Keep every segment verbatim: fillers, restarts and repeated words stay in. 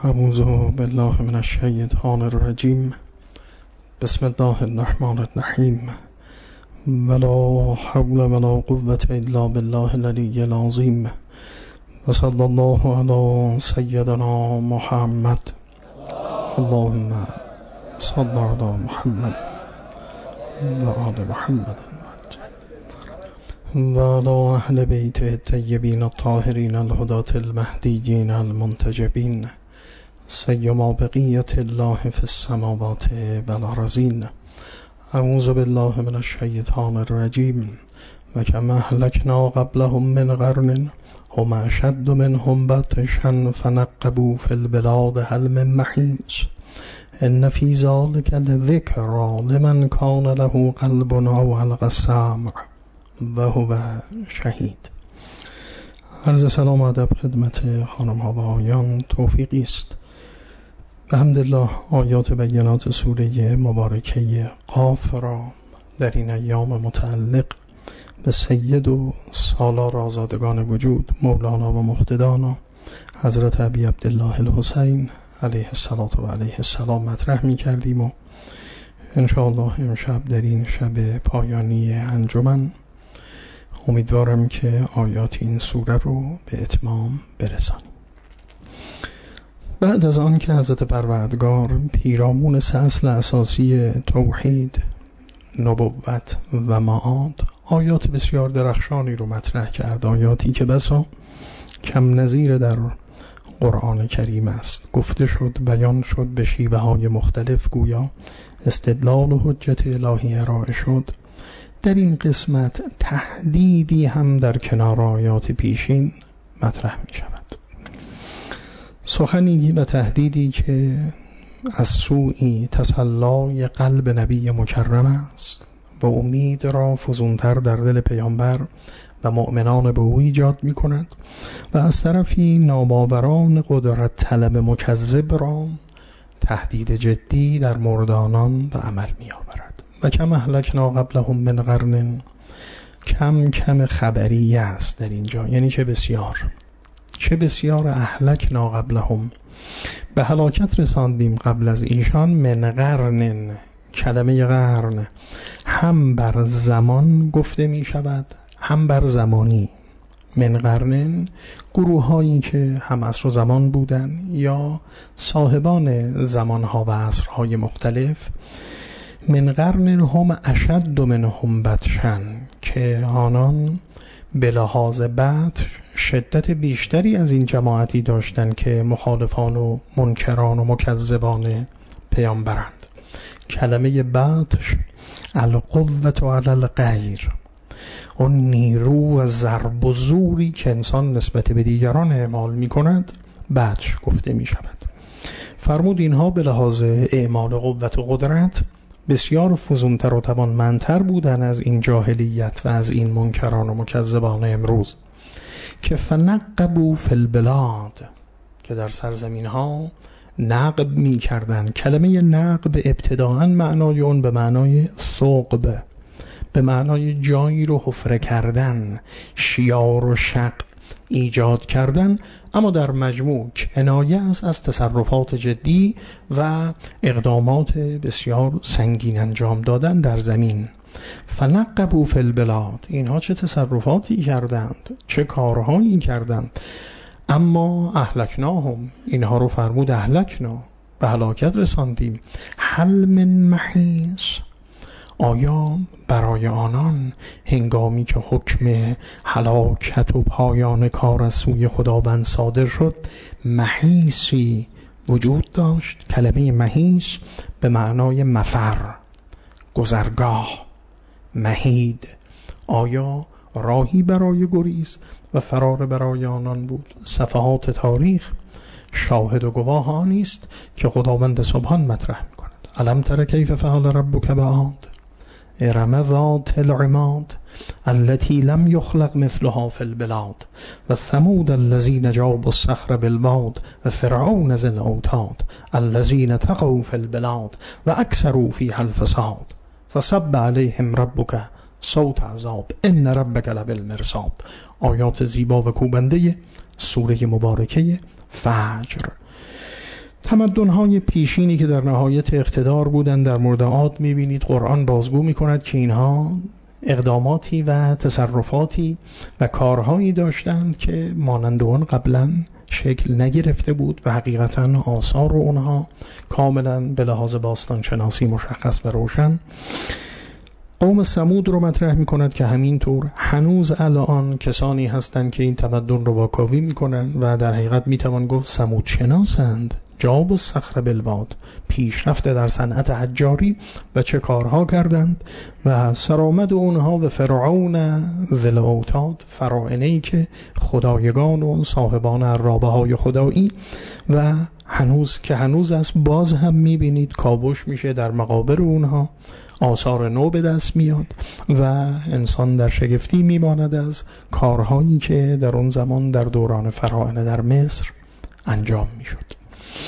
اعوذ بالله من الشیطان الرجیم. بسم الله الرحمن الرحیم. ولا حول ولا قوة الا بالله العلی العظیم. و صلی الله علی سیدنا محمد. اللهم صل علی محمد و آل محمد و علی اهل بیت الطیبین الطاهرین الهداة المهدیین المنتجبین سیما بقیت الله فی السماوات والارضین. اعوذ بالله من الشیطان الرجیم. و کما اهلکنا قبلهم من قرن هم اشد منهم بطشا فنقبوا فی البلاد هل من محیص. ان فی ذلک لذکری لمن کان له قلب او القی السمع و هو شهید. عرض سلام و ادب خدمت خانم ها و آقایان. توفیقی است بحمدالله آیات بینات سوره مبارکه قاف را در این ایام متعلق به سید و سالار آزادگان وجود مولانا و مقتدانا حضرت ابی عبدالله الحسین علیه الصلاة و علیه السلام مطرح می کردیم و انشاءالله امشب در این شب پایانی انجمن امیدوارم که آیات این سوره رو به اتمام برسانیم. بعد از آن که حضرت پروردگار پیرامون سه اصل اساسی توحید، نبوت و معاد آیات بسیار درخشانی رو مطرح کرد، آیاتی که بسا کم نظیر در قرآن کریم است. گفته شد، بیان شد به شیوه های مختلف، گویا استدلال و حجت الهی ارائه شد. در این قسمت تهدیدی هم در کنار آیات پیشین مطرح می شود، سخنی و تهدیدی که از سوی تسلای قلب نبی مکرم است و امید را فزونتر در دل پیامبر و مؤمنان به او ایجاد می کند و از طرفی ناباوران قدرت طلب مکذب را تهدید جدی در مورد آنان به عمل می آورد. و کم اهلکنا قبلهم من قرن، کم کم خبری است در اینجا، یعنی چه بسیار چه بسیار اهلکنا قبلهم، به هلاکت رساندیم قبل از ایشان. من قرن، کلمه قرن هم بر زمان گفته می شود هم بر زمانی. من قرن گروه هایی که هم عصر و زمان بودن یا صاحبان زمانها و عصرهای مختلف. من قرن هم اشد منهم بطشا، که آنان به لحاظ بطش شدت بیشتری از این جماعتی داشتند که مخالفان و منکران و مکذبان پیامبرند. کلمه بطش القوة علی الغیر، اون نیرو و ضرب و زوری که انسان نسبت به دیگران اعمال می کند بطش گفته می شود. فرمود اینها به لحاظ اعمال قوت و قدرت بسیار فزونتر و توانمندتر بودن از این جاهلیت و از این منکران و مکذبان امروز که فنقبوا فی البلاد، که در سرزمین ها نقب می کردن. کلمه نقب ابتداعاً معنای اون به معنای ثقب، به معنای جایی رو حفره کردن، شیار و شق ایجاد کردن، اما در مجموع کنایه است از تصرفات جدی و اقدامات بسیار سنگین انجام دادن در زمین. فنقبوا فی البلاد، اینها چه تصرفاتی کردند، چه کارهایی کردند. اما اهلکناهم، اینها رو فرمود اهلکنا، به هلاکت رساندیم. هل من محیص، آیا برای آنان هنگامی که حکم هلاکت و پایان کار از سوی خداوند صادر شد محیصی وجود داشت؟ کلمه محیص به معنای مفر، گذرگاه، مهید. آیا راهی برای گریز و فرار برای آنان بود؟ صفحات تاریخ شاهد و گواه آنی است که خداوند سبحان مطرح می‌کند. الم تر کیف فعل ربک بعاد ارم ذات العماد التي لم يخلق مثلها في البلاد و ثمود الذين جابوا الصخر بالواد و فرعون ذی الاوتاد الذين طغوا في البلاد و اکثروا فيها الفساد فصب عليهم ربك صوت عذاب ان ربک لبالمرصاد. آیات زیبا و کوبنده سوره مبارکه فجر. تمدن‌های پیشینی که در نهایت اقتدار بودند، در مورد عاد می‌بینید قرآن بازگو می‌کند که اینها اقداماتی و تصرفاتی و کارهایی داشتند که مانند اون قبلا شکل نگرفته بود و حقیقتاً آثار اونها کاملاً به لحاظ باستان شناسی مشخص و روشن. قوم ثمود رو مطرح می‌کند که همینطور هنوز الان کسانی هستند که این تمدن رو واکاوی می‌کنند و در حقیقت می‌توان گفت ثمود شناسند. جاب الصخر بالواد، پیشرفته در صنعت حجاری و چه کارها کردند و سرآمد اونها و فرعون ذی الاوتاد، فرعونه‌ای که خدایگان و صاحبان عرابه های خدایی و هنوز که هنوز است، باز هم میبینید کاوش میشه در مقابر اونها، آثار نو به دست میاد و انسان در شگفتی میماند از کارهایی که در اون زمان در دوران فرعون در مصر انجام میشد.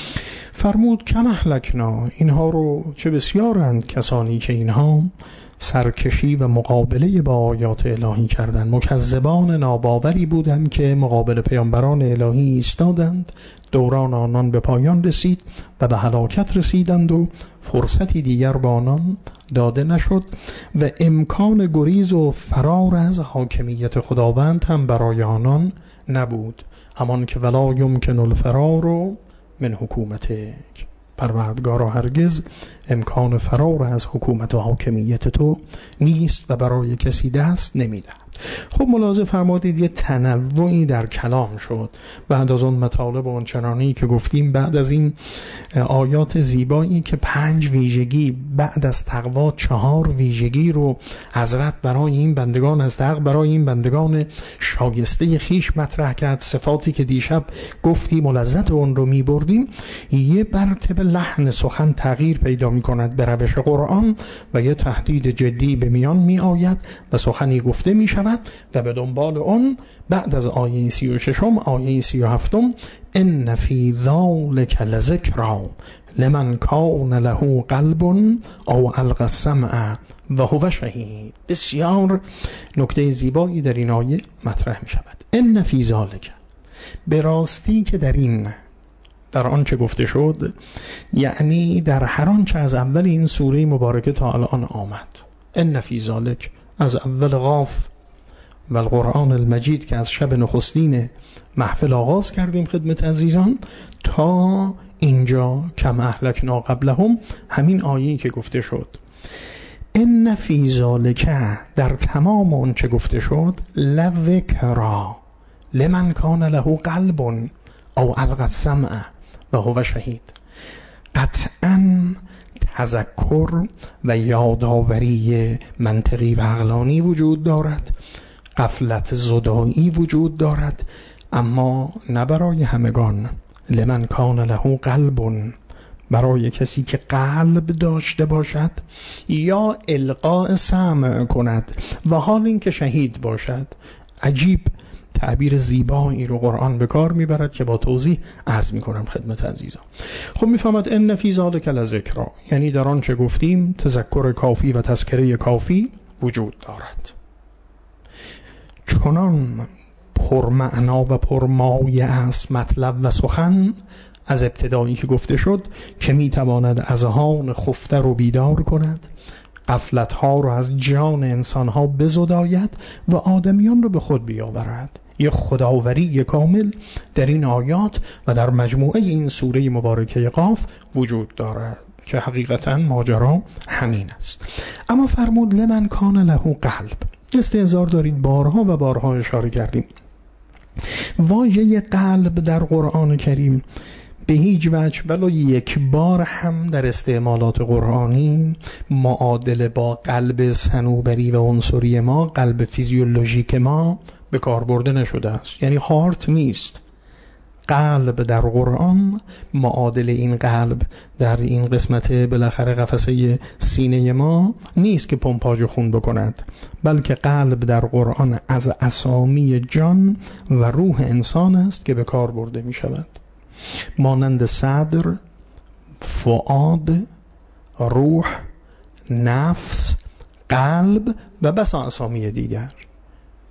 فرمود کم اهلکنا، اینها رو چه بسیارند کسانی که اینها سرکشی و مقابله با آیات الهی کردند، مکذبان ناباوری بودند که مقابل پیامبران الهی ایستادند. دوران آنان به پایان رسید و به هلاکت رسیدند و فرصتی دیگر به آنان داده نشد و امکان گریز و فرار از حاکمیت خداوند هم برای آنان نبود، همان که ولا یمکن الفرار من حکومتک، پروردگارا هرگز امکان فرار از حکومت و حاکمیت تو نیست و برای کسی دست نمیدهد. خب ملاحظه فرمودید یه تنوعی در کلام شد بعد از اون مطالب و آنچنانی که گفتیم. بعد از این آیات زیبایی که پنج ویژگی بعد از تقوا چهار ویژگی رو حضرت برای این بندگان از حق برای این بندگان شایسته خیش مطرح کرد، صفاتی که دیشب گفتیم و لذت اون رو می بردیم، یه مرتبه لحن سخن تغییر پیدا می کند به روش قرآن و یه تهدید جدی به میان می آید و سخنی گفته می شود و به دنبال اون بعد از آیه سی و ششم آیه سی و هفتم ان فی ذلک لذکری لمن کان له قلب او القى السمع و هو شهید. بسیار نکته زیبایی در این آیه مطرح می شود. ان فی ذلک، به راستی که در این در آنچه گفته شد، یعنی در هر آنچه از اول این سوره مبارکه تا الان آمد. ان فی ذلک از اول قاف و القرآن المجید که از شب نخستین محفل آغاز کردیم خدمت عزیزان تا اینجا کم اهلکنا قبلهم، همین آیه‌ای که گفته شد ان فی ذلک، در تمام اون چه گفته شد، لذکرا لمن کان له قلب او القى السمع و هو شهید، قطعاً تذکر و یادآوری منطقی و عقلانی وجود دارد، غفلت زدایی وجود دارد، اما نه برای همگان. لمن کان له قلب، برای کسی که قلب داشته باشد یا القاء سمع کند و حال این که شهید باشد. عجیب تعبیر زیبایی رو قرآن به کار میبرد که با توضیح عرض میکنم خدمت عزیزان. خب میفهمد ان فی ذلک لذکری، یعنی در آن چه گفتیم تذکر کافی و تذکره کافی وجود دارد. چنان پرمعنا و پرمایه است مطلب و سخن از ابتدایی که گفته شد که میتواند اذهان خفته رو بیدار کند، غفلت‌ها رو از جان انسان‌ها بزداید و آدمیان رو به خود بیاورد. یک خداوری کامل در این آیات و در مجموعه این سوره مبارکه قاف وجود دارد که حقیقتاً ماجرا همین است. اما فرمود لمن کان له قلب، استعذار دارید، بارها و بارها اشاره کردیم واژه قلب در قرآن کریم به هیچ وجه ولو یک بار هم در استعمالات قرآنی معادله با قلب صنوبری و عنصری ما، قلب فیزیولوژیک ما به کار برده نشده است. یعنی هارت نیست. قلب در قرآن معادل این قلب در این قسمت بالاخره قفسه سینه ما نیست که پمپاژ خون بکند، بلکه قلب در قرآن از اسامی جان و روح انسان است که به کار برده می شود، مانند صدر، فؤاد، روح، نفس، قلب و بسا اسامی دیگر.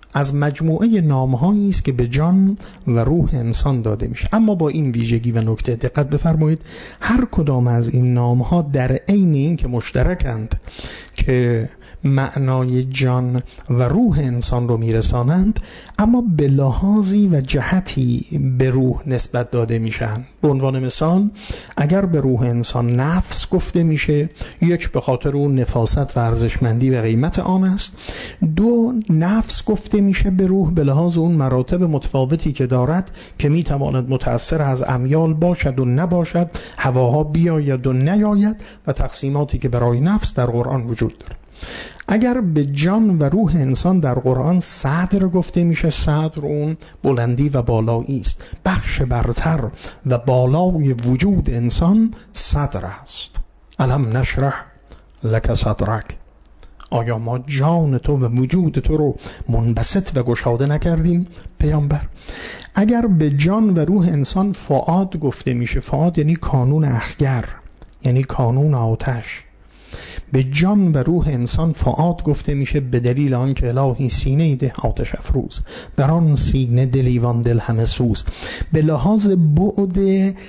از مجموعه نام‌هایی است که به جان و روح انسان داده میشه. اما با این ویژگی و نکته دقت بفرمایید، هر کدام از این نام‌ها در عین این که مشترکند که معنای جان و روح انسان رو میرسانند، اما به لحاظی و جهتی به روح نسبت داده میشن. به عنوان مثال اگر به روح انسان نفس گفته میشه، یک به خاطر اون نفاست و ارزشمندی و قیمت آن است. دو، نفس گفته میشه به روح به لحاظ اون مراتب متفاوتی که دارد که میتواند متأثر از امیال باشد و نباشد، هواها بیاید و نیاید و تقسیماتی که برای نفس در قرآن وجود داره. اگر به جان و روح انسان در قرآن صدر گفته میشه، صدر اون بلندی و بالایی است، بخش برتر و بالای وجود انسان صدر است. الم نشرح لک صدرک، آیا ما جان تو و وجود تو رو منبسط و گشاده نکردیم پیامبر؟ اگر به جان و روح انسان فؤاد گفته میشه، فؤاد یعنی کانون اخگر، یعنی کانون آتش. به جان و روح انسان فؤاد گفته میشه به دلیل آنکه الهی سینه ده آتش افروز، در آن سینه دلیوان دل همه سوز. به لحاظ بعد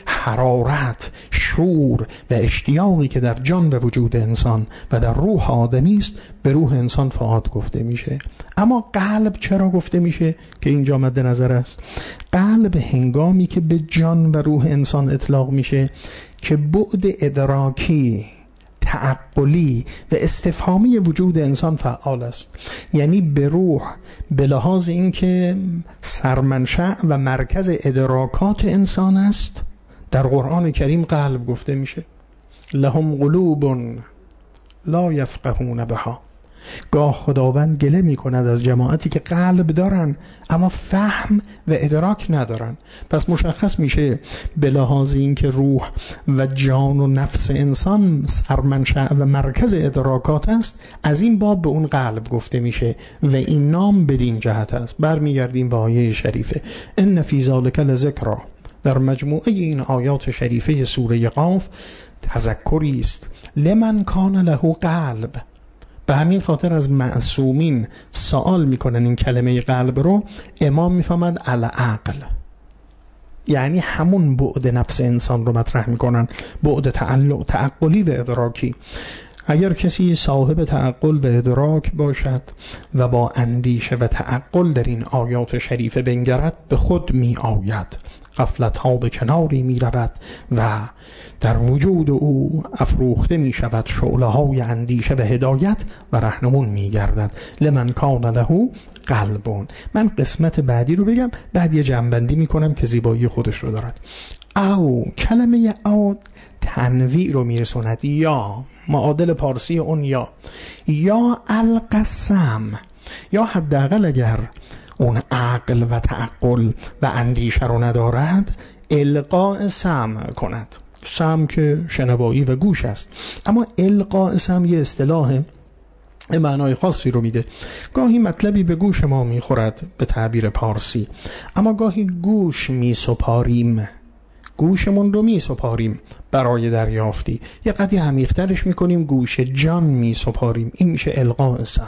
حرارت، شور و اشتیاقی که در جان و وجود انسان و در روح آدمی است، به روح انسان فؤاد گفته میشه. اما قلب چرا گفته میشه که اینجا مد نظر است؟ قلب هنگامی که به جان و روح انسان اطلاق میشه که بعد ادراکی، تعقلی و استفهامی وجود انسان فعال است. یعنی به روح به لحاظ اینکه سرمنشأ و مرکز ادراکات انسان است، در قرآن کریم قلب گفته میشه. لهم قلوب لا یفقهون بها. گاه خداوند گله می کند از جماعتی که قلب دارن اما فهم و ادراک ندارن. پس مشخص میشه به لحاظ این که روح و جان و نفس انسان سرمنشأ و مرکز ادراکات است، از این باب به اون قلب گفته میشه و این نام بدین جهت است. برمیگردیم به آیه شریفه ان فی ذلک لذکری. در مجموعه این آیات شریفه سوره قاف تذکری است لمن کان له قلب. به همین خاطر از معصومین سوال میکنن این کلمه قلب رو، امام میفهمد العقل، یعنی همون بعد نفس انسان رو مطرح میکنن، بعد تعلق تعقلی و ادراکی. اگر کسی صاحب تعقل و ادراک باشد و با اندیشه و تعقل در این آیات شریفه بنگرد، به خود می آید، غفلت ها به کناری می رود و در وجود او افروخته می شود شعله های اندیشه و هدایت و رهنمون می گردد. لمن کان له قلبون. من قسمت بعدی رو بگم، بعد یه جنبندی می کنم که زیبایی خودش رو دارد. او، کلمه او تنویع رو می رسوند، یا معادل پارسی اون یا یا القسم، یا حداقل اگر اون عقل و تعقل و اندیشه رو ندارد، القاء سمع کند. سمع که شنوایی و گوش است، اما القاء سمع یه اصطلاح معنای خاصی رو میده. گاهی مطلبی به گوش ما میخورد به تعبیر پارسی، اما گاهی گوش میسپاریم، گوشمون رو میسپاریم برای دریافتی. یه قدری عمیق‌ترش میکنیم، گوش جان میسپاریم. این میشه القاء سمع.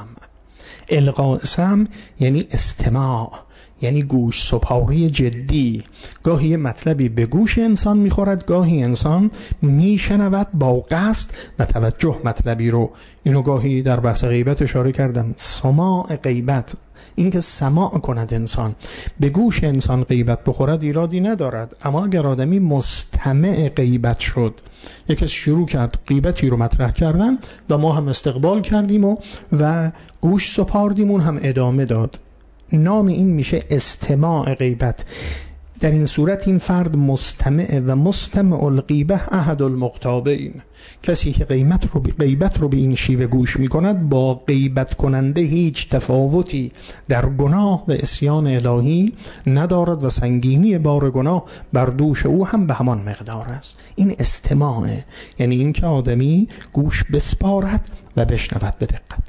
القاء سمع یعنی استماع، یعنی گوش سپاری جدی. گاهی مطلبی به گوش انسان میخورد، گاهی انسان میشنود با قصد و توجه مطلبی رو. اینو گاهی در بحث غیبت اشاره کردم، سماع غیبت، اینکه سماع کند انسان. به گوش انسان غیبت بخورد ایرادی ندارد، اما اگر آدمی مستمع غیبت شد، یکی شروع کرد غیبتی رو مطرح کردن و ما هم استقبال کردیم و, و گوش سپاردیم، اون هم ادامه داد، نام این میشه استماع غیبت. در این صورت این فرد مستمع و مستمع الغیبه احد المغتابین. کسی که غیبت رو غیبت رو به این شیوه گوش میکند، با غیبت کننده هیچ تفاوتی در گناه و عصیان الهی ندارد و سنگینی بار گناه بر دوش او هم به همان مقدار است. این استماعه، یعنی این که آدمی گوش بسپارد و بشنود به دقت.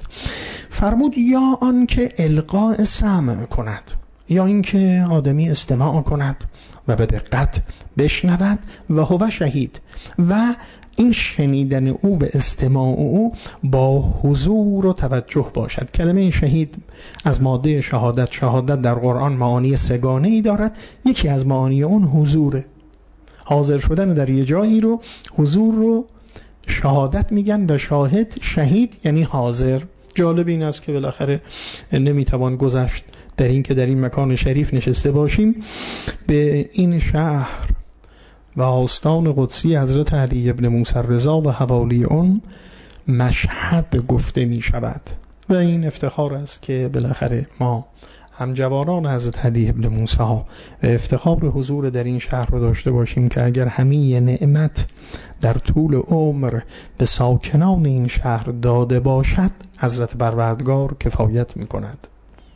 فرمود یا آن که القاء سمع کند، یا اینکه آدمی استماع کند و به دقت بشنود و هو شهید و این شنیدن او و استماع او با حضور و توجه باشد. کلمه شهید از ماده شهادت. شهادت در قرآن معانی سگانه‌ای دارد. یکی از معانی اون حضوره. حاضر شدن در یه جایی رو، حضور رو شهادت میگن و شاهد شهید یعنی حاضر. جالب این است که بالاخره نمیتوان گذشت در این که در این مکان شریف نشسته باشیم. به این شهر و آستان قدسی حضرت علی ابن موسی رضا و حوالی اون مشهد گفته می شود و این افتخار است که بالاخره ما هم جوانان حضرت علی ابن موسی و افتخار حضور در این شهر رو داشته باشیم که اگر همه نعمت در طول عمر به ساکنان این شهر داده باشد حضرت پروردگار کفایت می کند.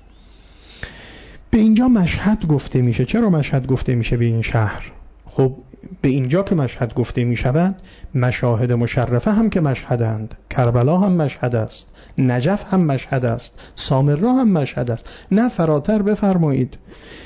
به اینجا مشهد گفته میشه. چرا مشهد گفته میشه به این شهر؟ خب به اینجا که مشهد گفته می شود مشاهد مشرفه هم که مشهدند. کربلا هم مشهد است، نجف هم مشهد است، سامرا هم مشهد است. نه فراتر بفرمایید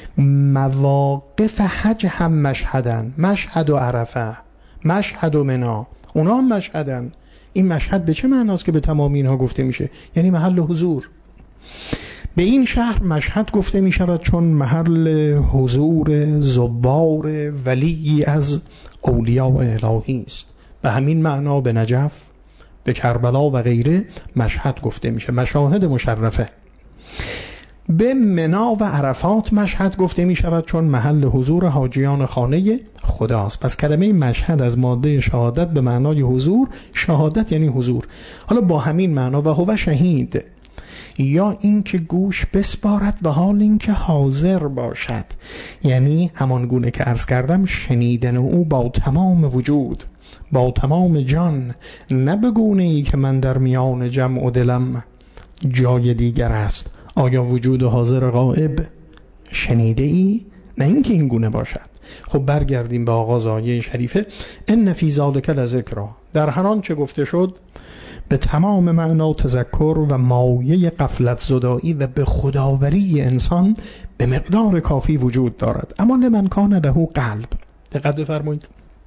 مواقف حج هم مشهدند. مشهد و عرفه، مشهد و منی، اونا هم مشهدند. این مشهد به چه معناست که به تمام اینها گفته میشه؟ یعنی محل حضور. به این شهر مشهد گفته می شود چون محل حضور زوار ولی از اولیاء الهی است. به همین معنا به نجف، به کربلا و غیره مشهد گفته میشه، مشاهد مشرفه. به منا و عرفات مشهد گفته می شود چون محل حضور حاجیان خانه خداست. پس کلمه مشهد از ماده شهادت به معنای حضور، شهادت یعنی حضور. حالا با همین معنا و هو شهید، یا این که گوش بسپارد و حال این که حاضر باشد، یعنی همان گونه که عرض کردم شنیدن او با تمام وجود، با تمام جان، نه به گونه ای که من در میان جمع و دلم جای دیگر است. آیا وجود حاضر غائب شنیده ای؟ نه اینکه این گونه باشد. خب برگردیم به آغاز آیه شریفه. ان فی ذلک لذکری. در هر آنچه گفته شد به تمام معنا تذکر و مایه غفلت زدایی و به خداوری انسان به مقدار کافی وجود دارد. اما لمن کان له قلب، دقت بفرمایید،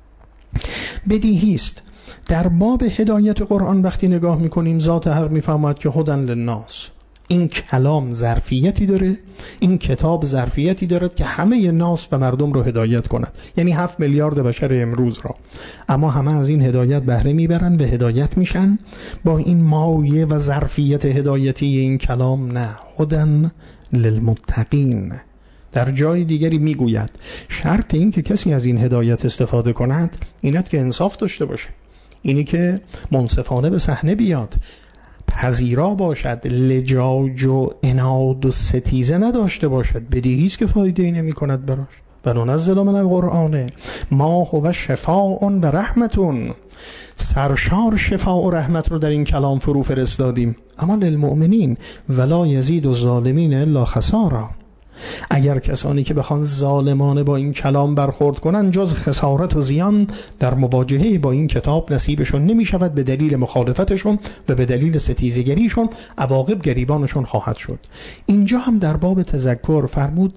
بدیهی است در باب هدایت قرآن وقتی نگاه میکنیم ذات حق میفهمد که هدن للناس، این کلام ظرفیتی داره، این کتاب ظرفیتی دارد که همه ناس و مردم رو هدایت کند، یعنی هفت میلیارد بشر امروز را. اما همه از این هدایت بهره میبرن و هدایت میشن با این مایه و ظرفیت هدایتی این کلام. نه، هدن للمتقین. در جای دیگری میگوید شرط این که کسی از این هدایت استفاده کند اینت که انصاف داشته باشه، اینی که منصفانه به صحنه بیاد، پذیرا باشد، لجاج و عناد و ستیزه نداشته باشد. بدیهی است که فایده ای نمی کند براش. و ننزل من القرآن ما هو شفاء و رحمتون، سرشار شفا و رحمت رو در این کلام فرو فرستادیم. اما للمؤمنین ولا یزید الظالمین الا خسارا. اگر کسانی که بخوان ظالمانه با این کلام برخورد کنن جز خسارت و زیان در مواجهه با این کتاب نصیبشون نمی شود، به دلیل مخالفتشون و به دلیل ستیزگریشون عواقب گریبانشون خواهد شد. اینجا هم در باب تذکر فرمود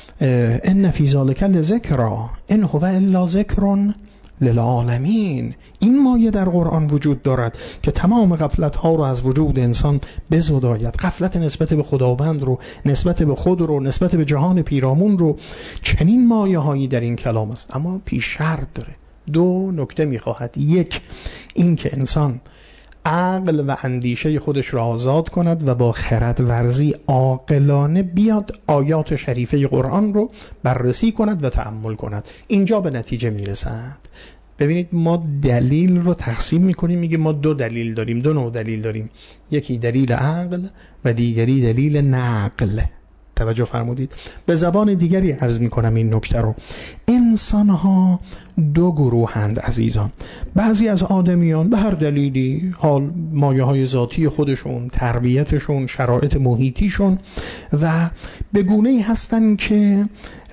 ان فی ذلک لذکری ان هو الا ذکر للعالمین. این مایه در قرآن وجود دارد که تمام غفلت ها رو از وجود انسان بزداید. غفلت نسبت به خداوند رو، نسبت به خود رو، نسبت به جهان پیرامون رو. چنین مایه هایی در این کلام است. اما پیش شرط داره. دو نکته میخواهد. یک، این که انسان عقل و اندیشه خودش را آزاد کند و با خرد ورزی عاقلانه بیاد آیات شریفه قرآن رو بررسی کند و تأمل کند. اینجا به نتیجه میرسد. ببینید ما دلیل رو تقسیم میکنیم، میگه ما دو دلیل داریم، دو نوع دلیل داریم، یکی دلیل عقل و دیگری دلیل نقل. توجه فرمودید؟ به زبان دیگری عرض میکنم این نکته رو. انسان ها دو گروهند عزیزان. بعضی از آدمیان به هر دلیلی، حال مایه های ذاتی خودشون، تربیتشون، شرایط محیطیشون، و به گونه‌ای هستن که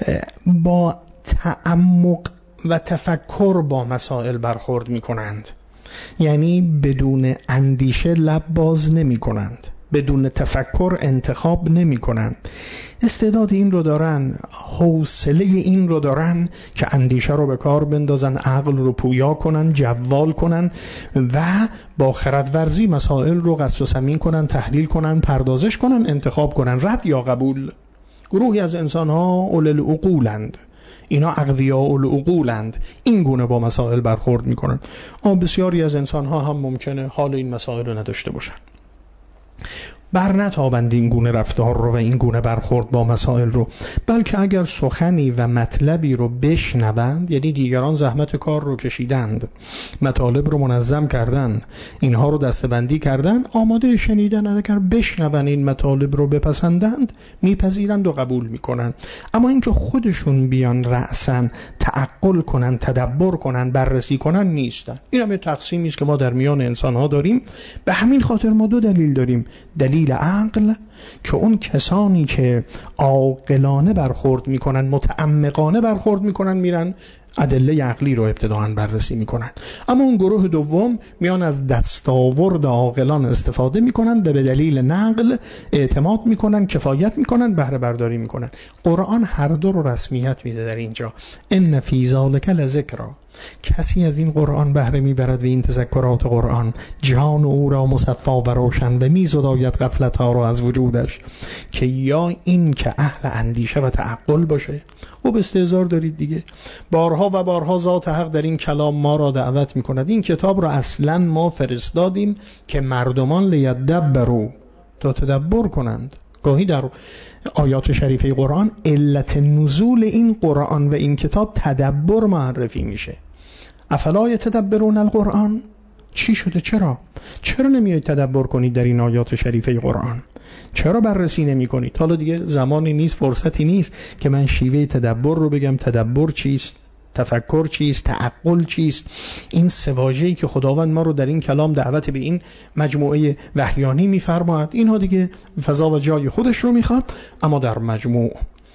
با تعمق و تفکر با مسائل برخورد میکنند، یعنی بدون اندیشه لب باز نمی کنند. بدون تفکر انتخاب نمی کنن. استعداد این رو دارن، حوصله این رو دارن که اندیشه رو به کار بندازن، عقل رو پویا کنن، جوال کنن و با خردورزی مسائل رو قصد و سمین کنن، تحلیل کنن، پردازش کنن، انتخاب کنن، رد یا قبول. گروهی از انسان ها اولل العقولند، اینا اقویاء العقولند، این گونه با مسائل برخورد میکنن. اما بسیاری از انسان ها هم ممکنه حال این مسائل رو نداشته باشن، بر نتابند این گونه رفتار رو و این گونه برخورد با مسائل رو، بلکه اگر سخنی و مطلبی رو بشنوند، یعنی دیگران زحمت کار رو کشیدند، مطالب رو منظم کردن، اینها رو دسته‌بندی کردن، آماده شنیدن، اگر بشنون این مطالب رو بپسندند میپذیرند و قبول میکنن. اما اینکه خودشون بیان رأساً تعقل کنن، تدبر کنن، بررسی کنن نیستن. این هم تقسیمی است که ما در میان انسان ها داریم. به همین خاطر ما دو دلیل داریم. دلیل عقل که اون کسانی که عاقلانه برخورد میکنن، متعمقانه برخورد میکنن، میرن ادله عقلی رو ابتداً بررسی میکنن. اما اون گروه دوم میان از دستاورد عاقلان استفاده میکنن و به دلیل نقل اعتماد میکنن، کفایت میکنن، بهره برداری میکنن. قرآن هر دو رو رسمیت میده در اینجا. ان فی ذلک لذکری، کسی از این قرآن بهره میبرد و این تذکرات قرآن جان او را مصفا و روشن و میزداید غفلت ها را از وجودش، که یا این که اهل اندیشه و تعقل باشه. خب استهزار دارید دیگه، بارها و بارها ذات حق در این کلام ما را دعوت میکند. این کتاب را اصلا ما فرستادیم که مردمان لیدبروا، تا تدبر کنند. گاهی در آیات شریفه قرآن علت نزول این قرآن و این کتاب تدبر معرفی میشه. افلا یتدبرون القرآن، چی شده؟ چرا؟ چرا نمیایید تدبر کنید در این آیات شریفه قرآن؟ چرا بررسی نمی کنید؟ حالا دیگه زمانی نیست، فرصتی نیست که من شیوه تدبر رو بگم. تدبر چیست؟ تفکر چیست؟ تعقل چیست؟ این سه واژه‌ای که خداوند ما رو در این کلام دعوت به این مجموعه وحیانی می‌فرماید، اینها دیگه فضا و جای خودش رو میخواد. اما در مجموع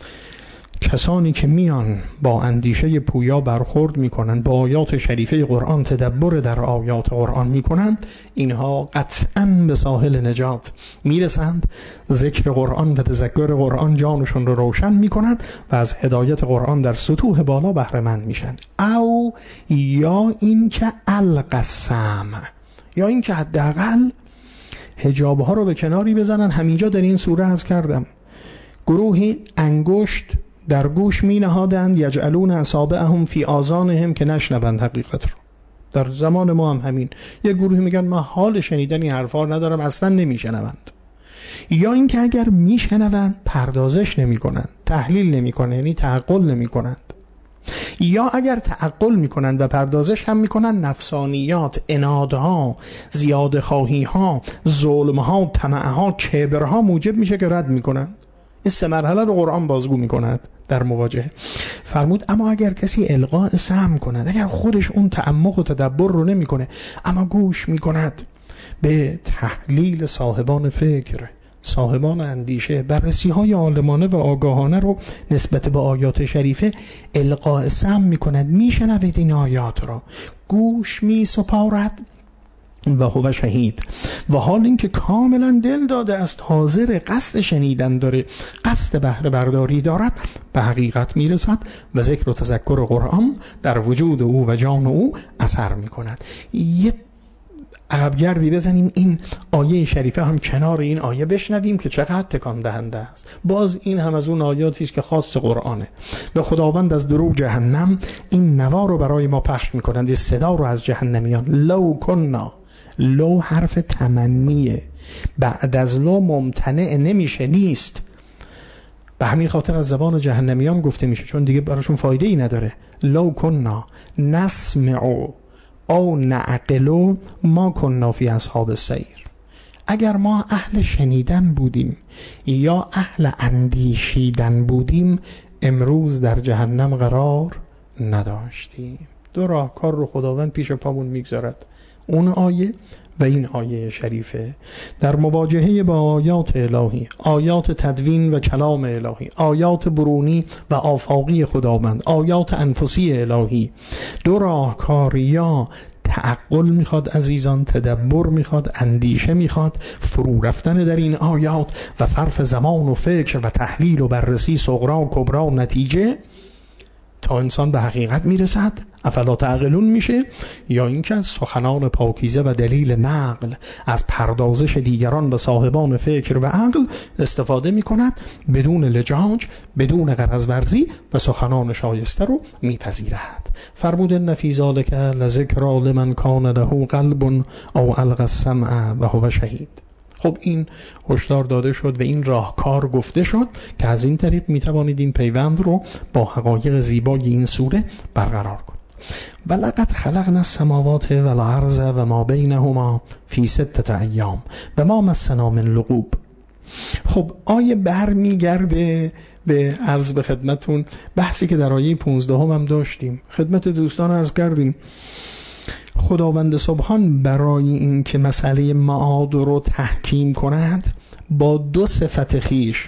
کسانی که میان با اندیشه پویا برخورد میکنن، با آیات شریفه قرآن تدبر در آیات قرآن میکنن، اینها قطعاً به ساحل نجات میرسند. ذکر قرآن و تذکر قرآن جانشون رو روشن میکند و از هدایت قرآن در سطوح بالا بهره مند میشن. او یا این که القسم، یا این که حداقل حجاب ها رو به کناری بزنن. همینجا در این سوره عرض کردم گروهی انگشت در گوش می نهادند، یجعلون اصابعهم فی آذانهم، که نشنوند حقیقت رو. در زمان ما هم همین، یک گروهی میگن ما حال شنیدن این حرفا ندارم، اصلا نمیشنوند. یا اینکه اگر میشنوند پردازش نمیکنند، تحلیل نمیکنند، یعنی تعقل نمیکنند. یا اگر تعقل میکنند و پردازش هم میکنند، نفسانیات، انادها، زیاده خواهیها، ظلمها، طمعها، کبرها موجب میشه که رد میکنند. این سه مرحله رو قرآن بازگو میکند در مواجهه. فرمود اما اگر کسی القاء سمع کند، اگر خودش اون تعمق و تدبر رو نمیکنه، اما گوش میکند به تحلیل صاحبان فکر، صاحبان اندیشه، بررسی های عالمانه و آگاهانه رو نسبت به آیات شریفه القاء سمع میکند، میشنوید این آیات را، گوش میسپارد و هو شهید، و حال اینکه کاملا دل داده است، حاضر قصد شنیدن داره، قصد بهره برداری دارد، به حقیقت میرسد و ذکر و تذکر قرآن در وجود او و جان او اثر میکند. یه عقبگردی بزنیم این آیه شریفه هم کنار این آیه بشنویم که چقدر تکان دهنده است. باز این هم از اون آیاتی است که خاص قرآنه و خداوند از درو جهنم این نوا رو برای ما پخش میکنند، این صدا رو از جهنمیان. لو کنا، لو حرف تمنیه، بعد از لو ممتنع نمیشه، نیست. به همین خاطر از زبان جهنمیان گفته میشه، چون دیگه براشون فایده ای نداره. لو کنا نسمع او نعقل ما کنا فی اصحاب السعیر. اگر ما اهل شنیدن بودیم یا اهل اندیشیدن بودیم، امروز در جهنم قرار نداشتیم. دو راهکار رو خداوند پیش پامون میگذارد، اون آیه و این آیه شریفه، در مواجهه با آیات الهی، آیات تدوین و کلام الهی، آیات برونی و آفاقی خداوند، آیات انفسی الهی. دو راهکار، یا تعقل میخواد عزیزان، تدبر میخواد، اندیشه میخواد، فرو رفتن در این آیات و صرف زمان و فکر و تحلیل و بررسی صغرا و کبرا و نتیجه تا انسان به حقیقت میرسد. افلا تعقلون میشه، یا اینکه از سخنان پاکیزه و دلیل نقل از پردازش دیگران و صاحبان فکر و عقل استفاده میکند بدون لجاج، بدون غرض ورزی و سخنان شایسته رو میپذیرد. فرمود ان فی ذلک لذکری لمن کان له قلب او القی السمع و هو شهید. خب این هشدار داده شد و این راهکار گفته شد که از این طریق میتوانید این پیوند رو با حقایق زیبای این سوره برقرار کنید. ولقد خلقنا السماوات والارض و ما بینهما فی ستة ایام و ما مسنا من لغوب. خب آیه بر میگرده به عرض به خدمتون بحثی که در آیه پونزده هم, هم داشتیم، خدمت دوستان عرض کردیم. خداوند سبحان برای این که مسئله معاد رو تحکیم کند با دو صفت خیش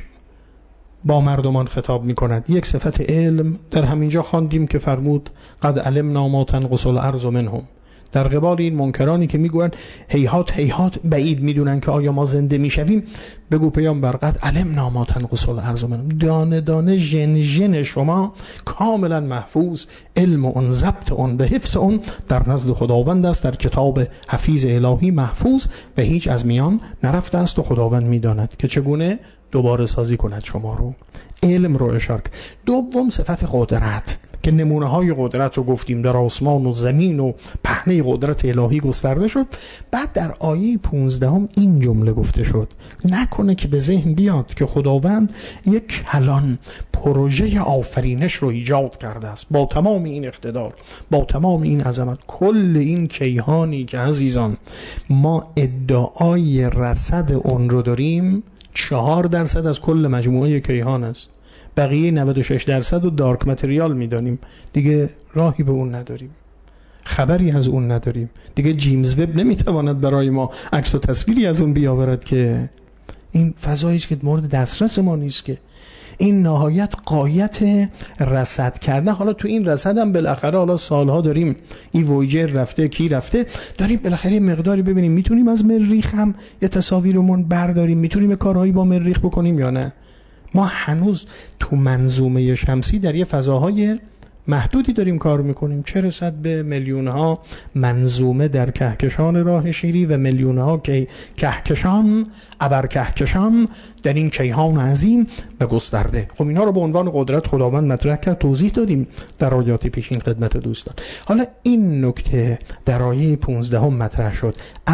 با مردمان خطاب می کند. یک صفت علم، در همینجا خواندیم که فرمود قد علمنا ما تنقص الارض منهم. در قبال این منکرانی که میگویند هیهات هیهات بعید میدونن که آیا ما زنده میشویم، بگو پیامبر قد علمنا ما تنقص الارض منهم، دانه دانه ژن ژن شما کاملا محفوظ، علم اون، ضبط اون، به حفظ اون در نزد خداوند است، در کتاب حفیظ الهی محفوظ و هیچ از میان نرفته است و خداوند میداند که چگونه دوباره سازی کند شما رو. علم رو اشاره. دوم صفت قدرت که نمونه های قدرت رو گفتیم، در آسمان و زمین و پهنه قدرت الهی گسترده شد. بعد در آیه پونزدهم این جمله گفته شد، نکنه که به ذهن بیاد که خداوند یک کلان پروژه آفرینش رو ایجاد کرده است با تمام این اقتدار، با تمام این عظمت. کل این کیهانی که عزیزان ما ادعای رصد اون رو داریم، چهار درصد از کل مجموعه کیهان است. بقیه نود و شش درصد رو دارک متریال میدانیم، دیگه راهی به اون نداریم، خبری از اون نداریم دیگه. جیمز وب نمیتواند برای ما عکس و تصویری از اون بیاورد که این فضایی است که مورد دسترس ما نیست، که این نهایت قایت رصد کرده. حالا تو این رصد هم بالاخره حالا سالها داریم این وویجر رفته، کی رفته، داریم بالاخره مقداری ببینیم میتونیم از مریخ هم یه تصاویرمون برداریم، میتونیم کارهایی با مریخ بکنیم یا نه. ما هنوز تو منظومه شمسی در یه فضاهای محدودی داریم کار میکنیم، چه رسد به میلیونها منظومه در کهکشان راه شیری و میلیونها که کهکشان ابر کهکشان در این کیهان عظیم و گسترده. خب اینا رو به عنوان قدرت خداوند مطرح کرد، توضیح دادیم در آیات پیشین خدمت دوستان. حالا این نکته در آیه پونزده هم مطرح شد،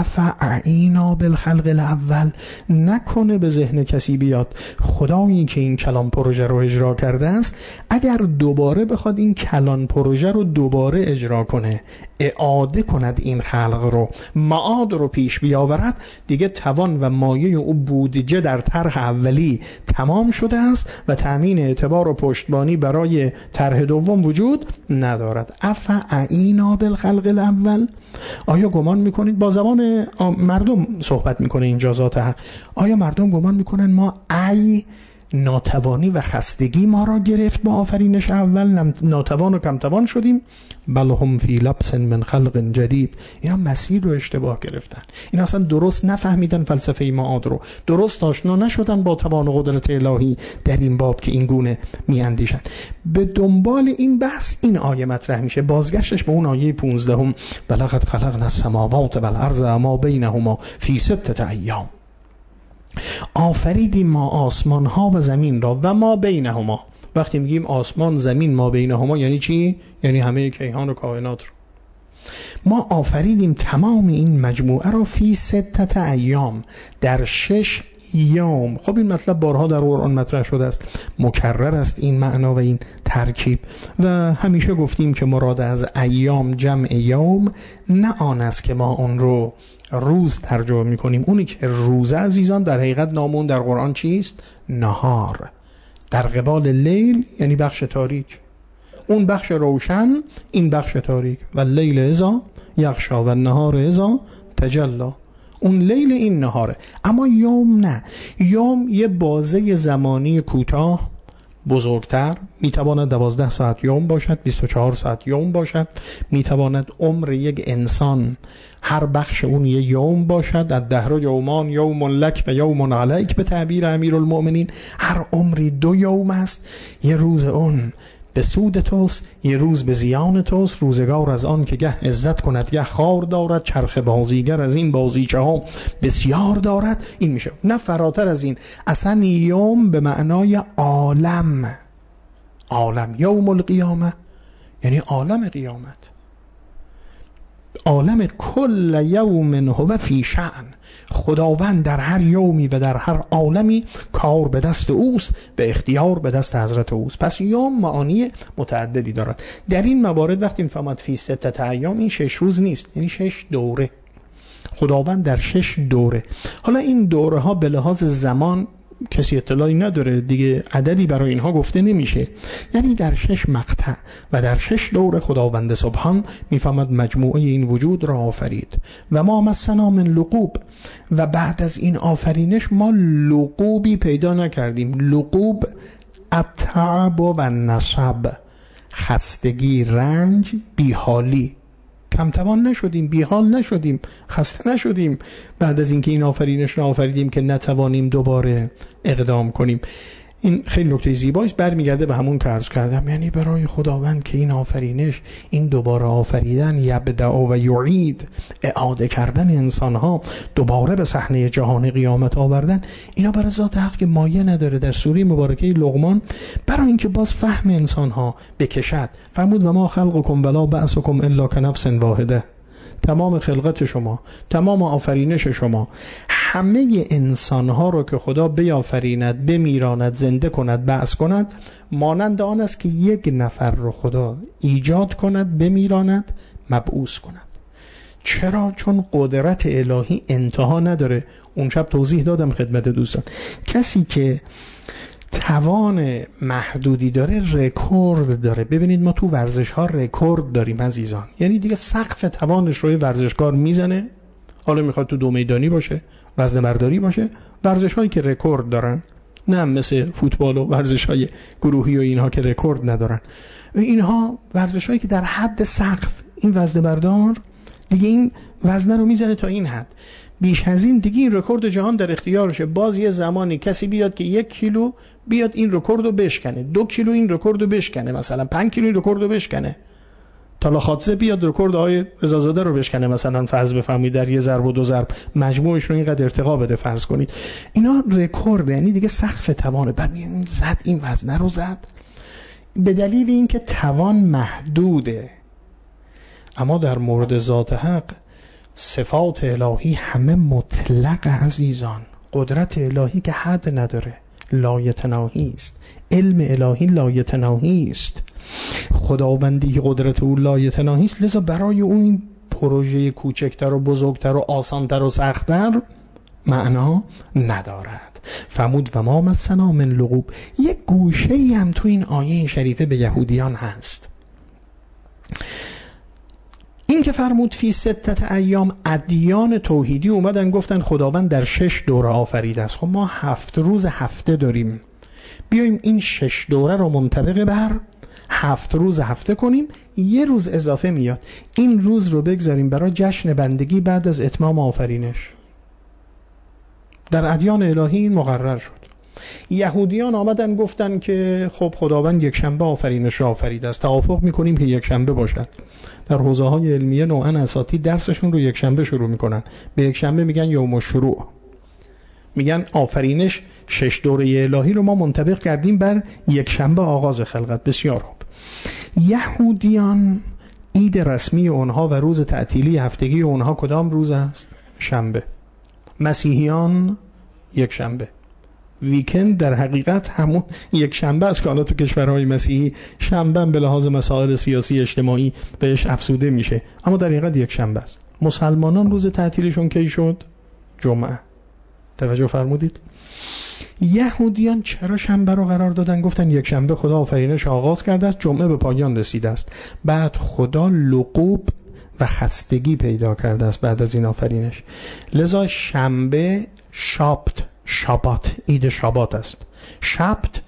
افعینا بالخلق الاول. نکنه به ذهن کسی بیاد خدایی که این کلان پروژه رو اجرا کرده است اگر دوباره بخواد این کلان پروژه رو دوباره اجرا کنه، اعاده کند این خلق رو، معاد رو پیش بیاورد، دیگه توان و مایه او بودجه در طرح اولی تمام شده است و تامین اعتبار و پشتبانی برای طرح دوم وجود ندارد. افعینا بالخلق الاول. آیا گمان میکنید، با زبان مردم صحبت میکنه اینجا ذات حق، آیا مردم گمان میکنن ما ای ناتوانی و خستگی ما را گرفت با آفرینش اول، ناتوان و کمتوان شدیم؟ بل هم فی لبس من خلق جدید. اینا مسیر رو اشتباه گرفتن، اینا اصلا درست نفهمیدن فلسفه معاد رو، درست آشنا نشدن با توان و قدرت الهی در این باب که این گونه میاندیشن. به دنبال این بحث این آیه مطرح میشه، بازگشتش به اون آیه پونزده هم ولقد خلقنا السماوات والارض و ما بینهما فی ستة ایام. آفریدیم ما آسمان ها و زمین را و ما بینهما. وقتی میگیم آسمان زمین ما بینهما یعنی چی؟ یعنی همه کیهان و کائنات رو. ما آفریدیم تمام این مجموعه را فی ستة ایام، در شش یوم. خب این مطلب بارها در قرآن مطرح شده است، مکرر است این معنا و این ترکیب و همیشه گفتیم که مراد از ایام جمع یوم نه آن است که ما اون رو روز ترجمه میکنیم. اونی که روز عزیزان در حقیقت نام اون در قرآن چیست؟ نهار. در قبال لیل یعنی بخش تاریک، اون بخش روشن، این بخش تاریک. و لیل اذا یغشا و نهار اذا تجلی. اون لیل این نهاره. اما یوم نه، یوم یه بازه زمانی کوتاه بزرگتر میتواند دوازده ساعت یوم باشد، بیست و چهار ساعت یوم باشد، میتواند عمر یک انسان هر بخش اون یه یوم باشد، از دهر یومان یوم لک و یوم علیک به تعبیر امیرالمؤمنین، هر عمری دو یوم است، یه روز اون به سود توست، یه روز به زیان توست. روزگار از آن که گه عزت کند گه خار دارد، چرخ بازیگر از این بازیچه ها بسیار دارد. این میشه نه فراتر از این. اصلا یوم به معنای عالم، عالم یوم القیامه یعنی عالم قیامت، عالم کل یوم هو فی شأن. خداوند در هر یومی و در هر عالمی کار به دست اوست، به اختیار به دست حضرت اوست. پس یوم معانی متعددی دارد. در این موارد وقتی میفهمد فی ستة ایام، این شش روز نیست، یعنی شش دوره. خداوند در شش دوره. حالا این دوره ها به لحاظ زمان کسی اطلاعی نداره دیگه، عددی برای اینها گفته نمیشه، یعنی در شش مقطع و در شش دوره خداوند سبحان میفهمد مجموعه این وجود را آفرید. و ما مسنا من لقوب، و بعد از این آفرینش ما لقوبی پیدا نکردیم. لقوب التعب و نصب، خستگی، رنج، بیحالی. کم توان نشدیم، بیحال نشدیم، خسته نشدیم بعد از اینکه این آفرینش را آفریدیم که نتوانیم دوباره اقدام کنیم. این خیلی نکته زیبایی است، برمیگرده به همون که عرض کردم، یعنی برای خداوند که این آفرینش، این دوباره آفریدن، یبدأ و یعید، اعاده کردن انسانها، دوباره به صحنه جهان قیامت آوردن، اینا برای ذات حق که مایه نداره. در سوره مبارکه لقمان برای اینکه باز فهم انسانها بکشد فرمود و ما خلقکم ولا بعثکم الا کنفس واحده. تمام خلقت شما، تمام آفرینش شما، همه انسانها رو که خدا بیافریند، بمیراند، زنده کند، بعث کند، مانند آن است که یک نفر رو خدا ایجاد کند، بمیراند، مبعوث کند. چرا؟ چون قدرت الهی انتها نداره. اون شب توضیح دادم خدمت دوستان، کسی که توان محدودی داره رکورد داره. ببینید ما تو ورزش ها رکورد داریم عزیزان، یعنی دیگه سقف توانش روی ورزشکار میزنه. حالا میخواد تو دو میدانی باشه، وزنه برداری باشه، ورزش هایی که رکورد دارن، نه مثل فوتبال و ورزش های گروهی و اینها که رکورد ندارن. اینها ورزش هایی که در حد سقف، این وزنه بردار دیگه این وزنه رو میزنه تا این حد، بیش از این دیگه این رکورد جهان در اختیارشه. باز یه زمانی کسی بیاد که یک کیلو بیاد این رکورد رو بشکنه، دو کیلو این رکورد رو بشکنه، مثلا پنج کیلو این رکورد رو بشکنه. طالاخاتزه بیاد رکورد آقای رضازاده رو بشکنه، مثلا فرض بفرمایید در یه ضرب و دو ضرب مجموعش رو اینقدر ارتقا بده فرض کنید. اینا رکورد، یعنی دیگه سقف توانه. بعد این زد، این وزنه رو زد به دلیل اینکه توان محدوده. اما در مورد ذات حق صفات الهی همه مطلق عزیزان. قدرت الهی که حد نداره، لایتناهی است. علم الهی لایتناهی است. خداوندی که قدرت او لایتناهی است، لذا برای اون پروژه کوچکتر و بزرگتر و آسانتر و سختتر معنا ندارد. فرمود و ما مسنا من لغوب. یک گوشه‌ای هم تو این آیه شریفه به یهودیان هست. این که فرمود فی ستة ایام، ادیان توحیدی اومدن گفتن خداوند در شش دوره آفریده است. خب ما هفت روز هفته داریم، بیایم این شش دوره رو منطبق بر هفت روز هفته کنیم، یه روز اضافه میاد، این روز رو بگذاریم برای جشن بندگی بعد از اتمام آفرینش. در ادیان الهی این مقرر شد. یهودیان آمدن گفتن که خب خداوند یک شنبه آفرینش را آفریده است، توافق میکنیم که یک شنبه باشد. در حوزه های علمیه نوعا اساتید درسشون رو یک شنبه شروع میکنن، به یک شنبه میگن یوم الشروع، میگن آفرینش شش دوره الهی رو ما منطبق کردیم بر یک شنبه آغاز خلقت. بسیار خوب. یهودیان عید رسمی اونها و روز تعطیلی هفتگی اونها کدام روز است؟ شنبه. مسیحیان یک شنبه. ویکند در حقیقت همون یک شنبه است که حالا تو کشورهای مسیحی شنبه به لحاظ مسائل سیاسی اجتماعی بهش افزوده میشه، اما در حقیقت یک شنبه است. مسلمانان روز تعطیلشون کی شد؟ جمعه. توجه فرمودید؟ یهودیان چرا شنبه رو قرار دادن؟ گفتن یک شنبه خدا آفرینش آغاز کرده است، جمعه به پایان رسیده است. بعد خدا لقوب و خستگی پیدا کرده است بعد از این آفرینش، لذا شنبه شابت، شابات، عید شابات است. شابت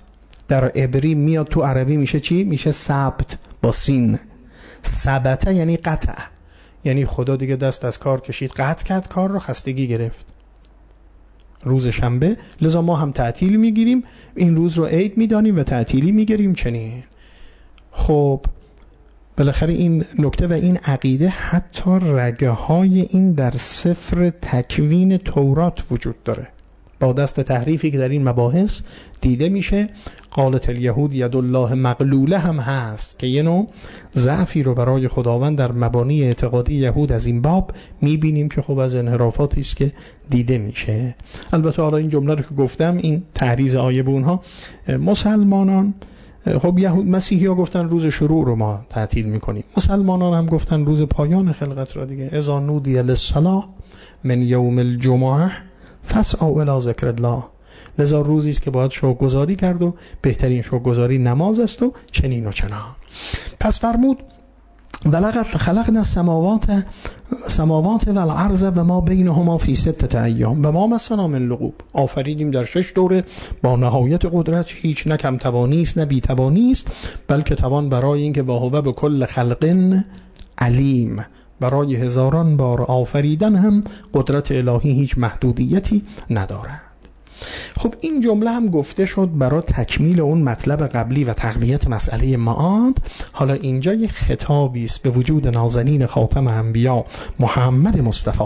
در عبری میاد تو عربی میشه چی؟ میشه سبت با سین. ثبت یعنی قطع، یعنی خدا دیگه دست از کار کشید، قطع کرد کار رو، خستگی گرفت روز شنبه، لذا ما هم تعطیل میگیریم، این روز رو عید میدانیم و تعطیلی میگیریم. چنین خب بالاخره این نکته و این عقیده حتی رگه های این در سفر تکوین تورات وجود داره، با دست تحریفی که در این مباحث دیده میشه. قالت الیهود ید الله مغلوله هم هست که یه نوع ضعفی رو برای خداوند در مبانی اعتقادی یهود از این باب میبینیم که خب از انحرافاتی است که دیده میشه. البته حالا این جمله رو که گفتم، این تحریز آیه به اونها، مسلمانان خب یهود مسیحی ها گفتن روز شروع رو ما تعطیل میکنیم، مسلمانان هم گفتن روز پایان خلقت را دیگه. اذا نودی للصلاة من یوم الجمعه فاسعوا الی ذکر الله، لذا روزی است که باید شوک‌گزاری کرد و بهترین شوک‌گزاری نماز است و چنین و چنان. پس فرمود ولقد خلقنا السماوات سماوات و الارض و ما بینهما فی ستة ایام و ما مسنا من لغوب، آفریدیم در شش دوره با نهایت قدرت، هیچ نه کم توانی است نه بی توانی است، بلکه توان برای اینکه واهو به کل خلق علیم، برای هزاران بار آفریدن هم قدرت الهی هیچ محدودیتی ندارد. خب این جمله هم گفته شد برای تکمیل اون مطلب قبلی و تقویت مسئله معاد. حالا اینجا یه خطابی است به وجود نازنین خاتم انبیا محمد مصطفی.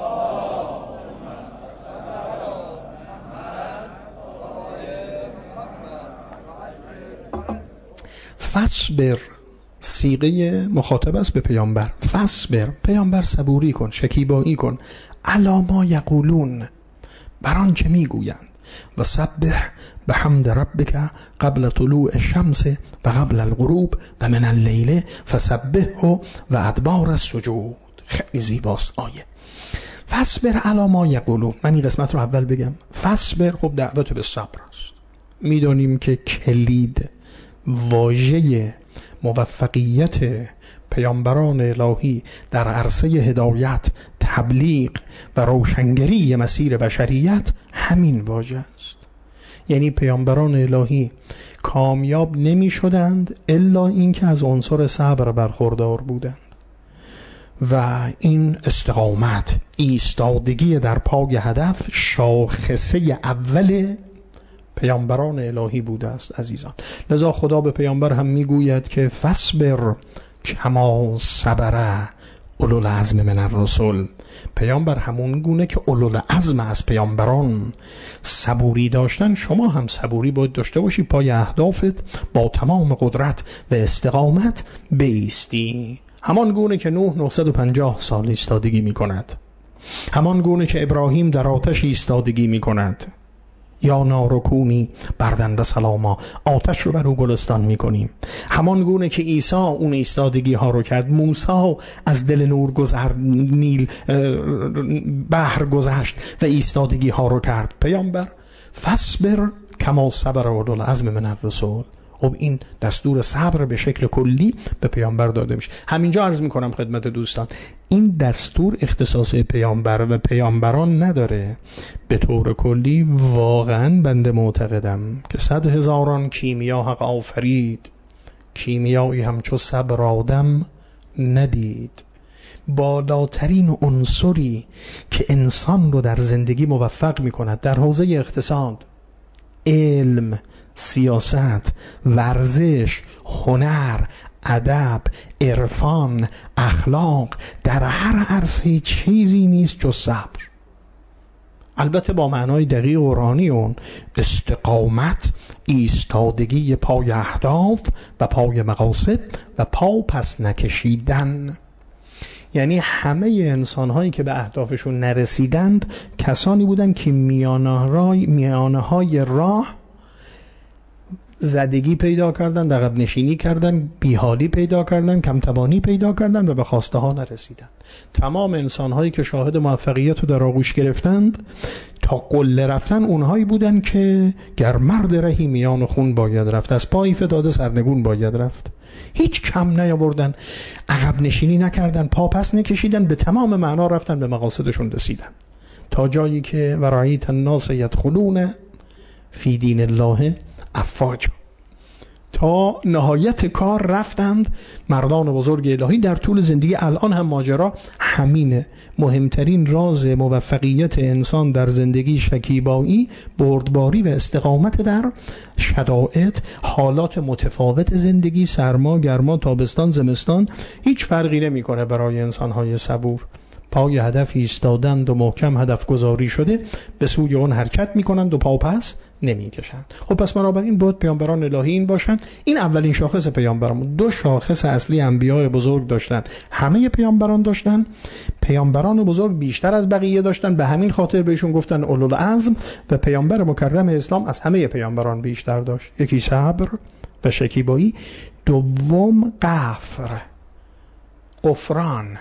فصبر صیغه مخاطب است به پیامبر. فصبر، پیامبر صبوری کن، شکیبایی کن، علی ما یقولون، بر آنچه میگویند، و سبح بحمد ربک قبل طلوع الشمس و قبل الغروب و من اللیل فسبحه و ادبار السجود. خیلی زیباست آیه. فصبر علی ما یقولون. من این قسمت رو اول بگم. فصبر خب دعوت به صبر است. میدونیم که کلید واژه موفقیت پیامبران الهی در عرصه هدایت، تبلیغ و روشنگری مسیر بشریت همین واژه است. یعنی پیامبران الهی کامیاب نمی شدند الا اینکه از عنصر صبر برخوردار بودند و این استقامت، ایستادگی در پای هدف شاخصه اول پیامبران الهی بوده است عزیزان. لذا خدا به پیامبر هم میگوید که فصبر کما صبر اولو العزم من الرسل. پیامبر همون گونه که اولو العزم از پیامبران صبوری داشتن، شما هم صبوری باید داشته باشی، پای اهدافت با تمام قدرت و استقامت بایستی. همان گونه که نوح نهصد و پنجاه سال ایستادگی می کند، همان گونه که ابراهیم در آتش ایستادگی می کند. یا نارکونی بردن و سلاما، آتش رو بر او گلستان میکنیم. همان گونه که عیسی اون ایستادگی ها رو کرد، موسی از دل نور گذر نیل بحر گذشت و ایستادگی ها رو کرد. پیامبر فصبر کما صبر اولو العزم من الرسل. خب این دستور صبر به شکل کلی به پیامبر داده میشه. همینجا عرض میکنم خدمت دوستان، این دستور اختصاص پیامبر و پیامبران نداره. به طور کلی واقعا بنده معتقدم که صد هزاران کیمیا حق آفرید، کیمیایی همچو صبر آدم ندید. بالاترین عنصری که انسان رو در زندگی موفق میکند در حوزه اقتصاد، علم، سیاست، ورزش، هنر، ادب، عرفان، اخلاق، در هر عرصه چیزی نیست جز صبر. البته با معنای دقیق قرآنی اون استقامت، ایستادگی پای اهداف و پای مقاصد و پا پس نکشیدن. یعنی همه انسان‌هایی که به اهدافشون نرسیدند کسانی بودند که میانه های راه زدگی پیدا کردن، عقب نشینی کردن، بیحالی پیدا کردن، کمتوانی پیدا کردن و به خواسته ها نرسیدن. تمام انسان هایی که شاهد موفقیت رو در آغوش گرفتند تا قله رفتن اونهایی بودن که گر مرد رهی میان خون باید رفت، از پای فتاده سرنگون باید رفت. هیچ کم نیاوردن، عقب نشینی نکردن، پا پس نکشیدن، به تمام معنا رفتن، به مقاصدشون رسیدن، تا جایی که ورایت الناس یدخلون فی دین الله افواجا. تا نهایت کار رفتند مردان بزرگ الهی در طول زندگی. الان هم ماجرا همینه. مهمترین راز موفقیت انسان در زندگی شکیبایی، بردباری و استقامت در شرایط، حالات متفاوت زندگی، سرما، گرما، تابستان، زمستان، هیچ فرقی نمیکنه برای انسان‌های صبور. پای هدف ایستادند و محکم هدف گذاری شده به سوی اون حرکت میکنند و پا پس نمیکشند. خب پس بنابراین بود پیامبران الهی این باشند. این اولین شاخص پیامبران. دو شاخص اصلی انبیاء بزرگ داشتن، همه پیامبران داشتن. پیامبران بزرگ بیشتر از بقیه داشتن، به همین خاطر بهشون گفتن اولوالعزم، و پیامبر مکرم اسلام از همه پیامبران بیشتر داشت. یکی صبر و شکیبایی، دوم غفر، غفران،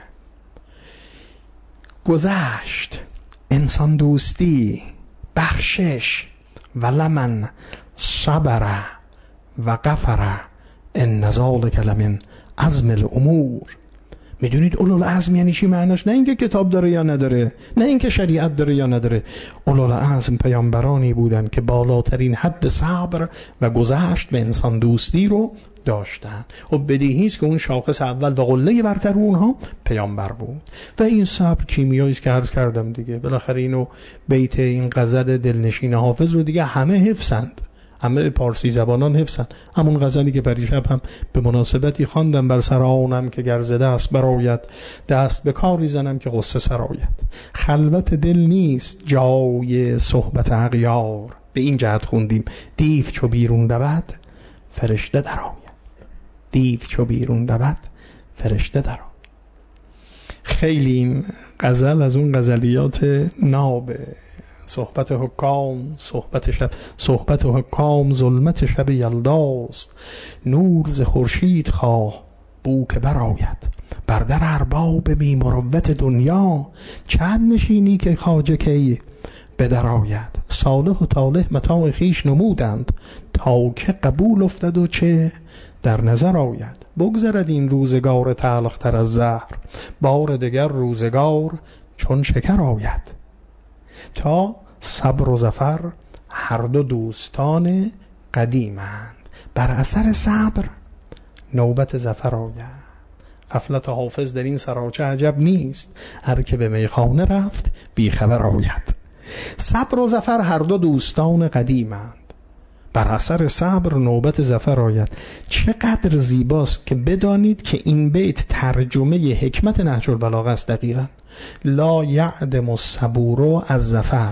گذشت، انسان دوستی، بخشش، و لمن صبر و غفر ان ذلک لمن عزم الامور. میدونید اولوالعزم یعنی چی معناش؟ نه اینکه کتاب داره یا نداره، نه اینکه شریعت داره یا نداره. اولوالعزم پیامبرانی بودن که بالاترین حد صبر و گذشت به انسان دوستی رو داشتن. و بدیهی است که اون شاخص اول و قله برتر اونها پیامبر بود. و این صبر کیمیایی است که عرض کردم دیگه. بالاخره اینو بیت این غزل دلنشین حافظ رو دیگه همه حفظند، همه پارسی زبانان حفظن. همون غزلی که پریشب هم به مناسبتی خواندم: بر سر آنم که گر ز دست برآید، دست به کاری زنم که غصه سرآید. خلوت دل نیست جای صحبت اغیار، به این جهت خوندیم: دیو چو بیرون رود فرشته درآید. دیو چو بیرون رود فرشته درآید. خیلی این غزل از اون غزلیات نابه. صحبت حکام، صحبت شب، صحبت حکام ظلمت شب یلداست. نور ز خورشید خواه بو که برآید. بر در ارباب بی مروت دنیا، چند نشینی که خواجه کی به در آید. صالح و طالح متاع خویش نمودند، تا که قبول افتد و چه در نظر آید. بگذرد این روزگار تلخ تر از زهر، بار دگر روزگار چون شکر آید. تا صبر و ظفر هر دو دوستان قدیمند، بر اثر صبر نوبت ظفر آید. غفلت حافظ در این سراچه عجب نیست، هر که به میخانه رفت بی خبر آید. صبر و ظفر هر دو دوستان قدیمند، بر اثر صبر نوبت ظفر آید. چقدر زیباست که بدانید که این بیت ترجمه حکمت نهج البلاغه است. دقیقاً لا یعدم الصبور از ظفر.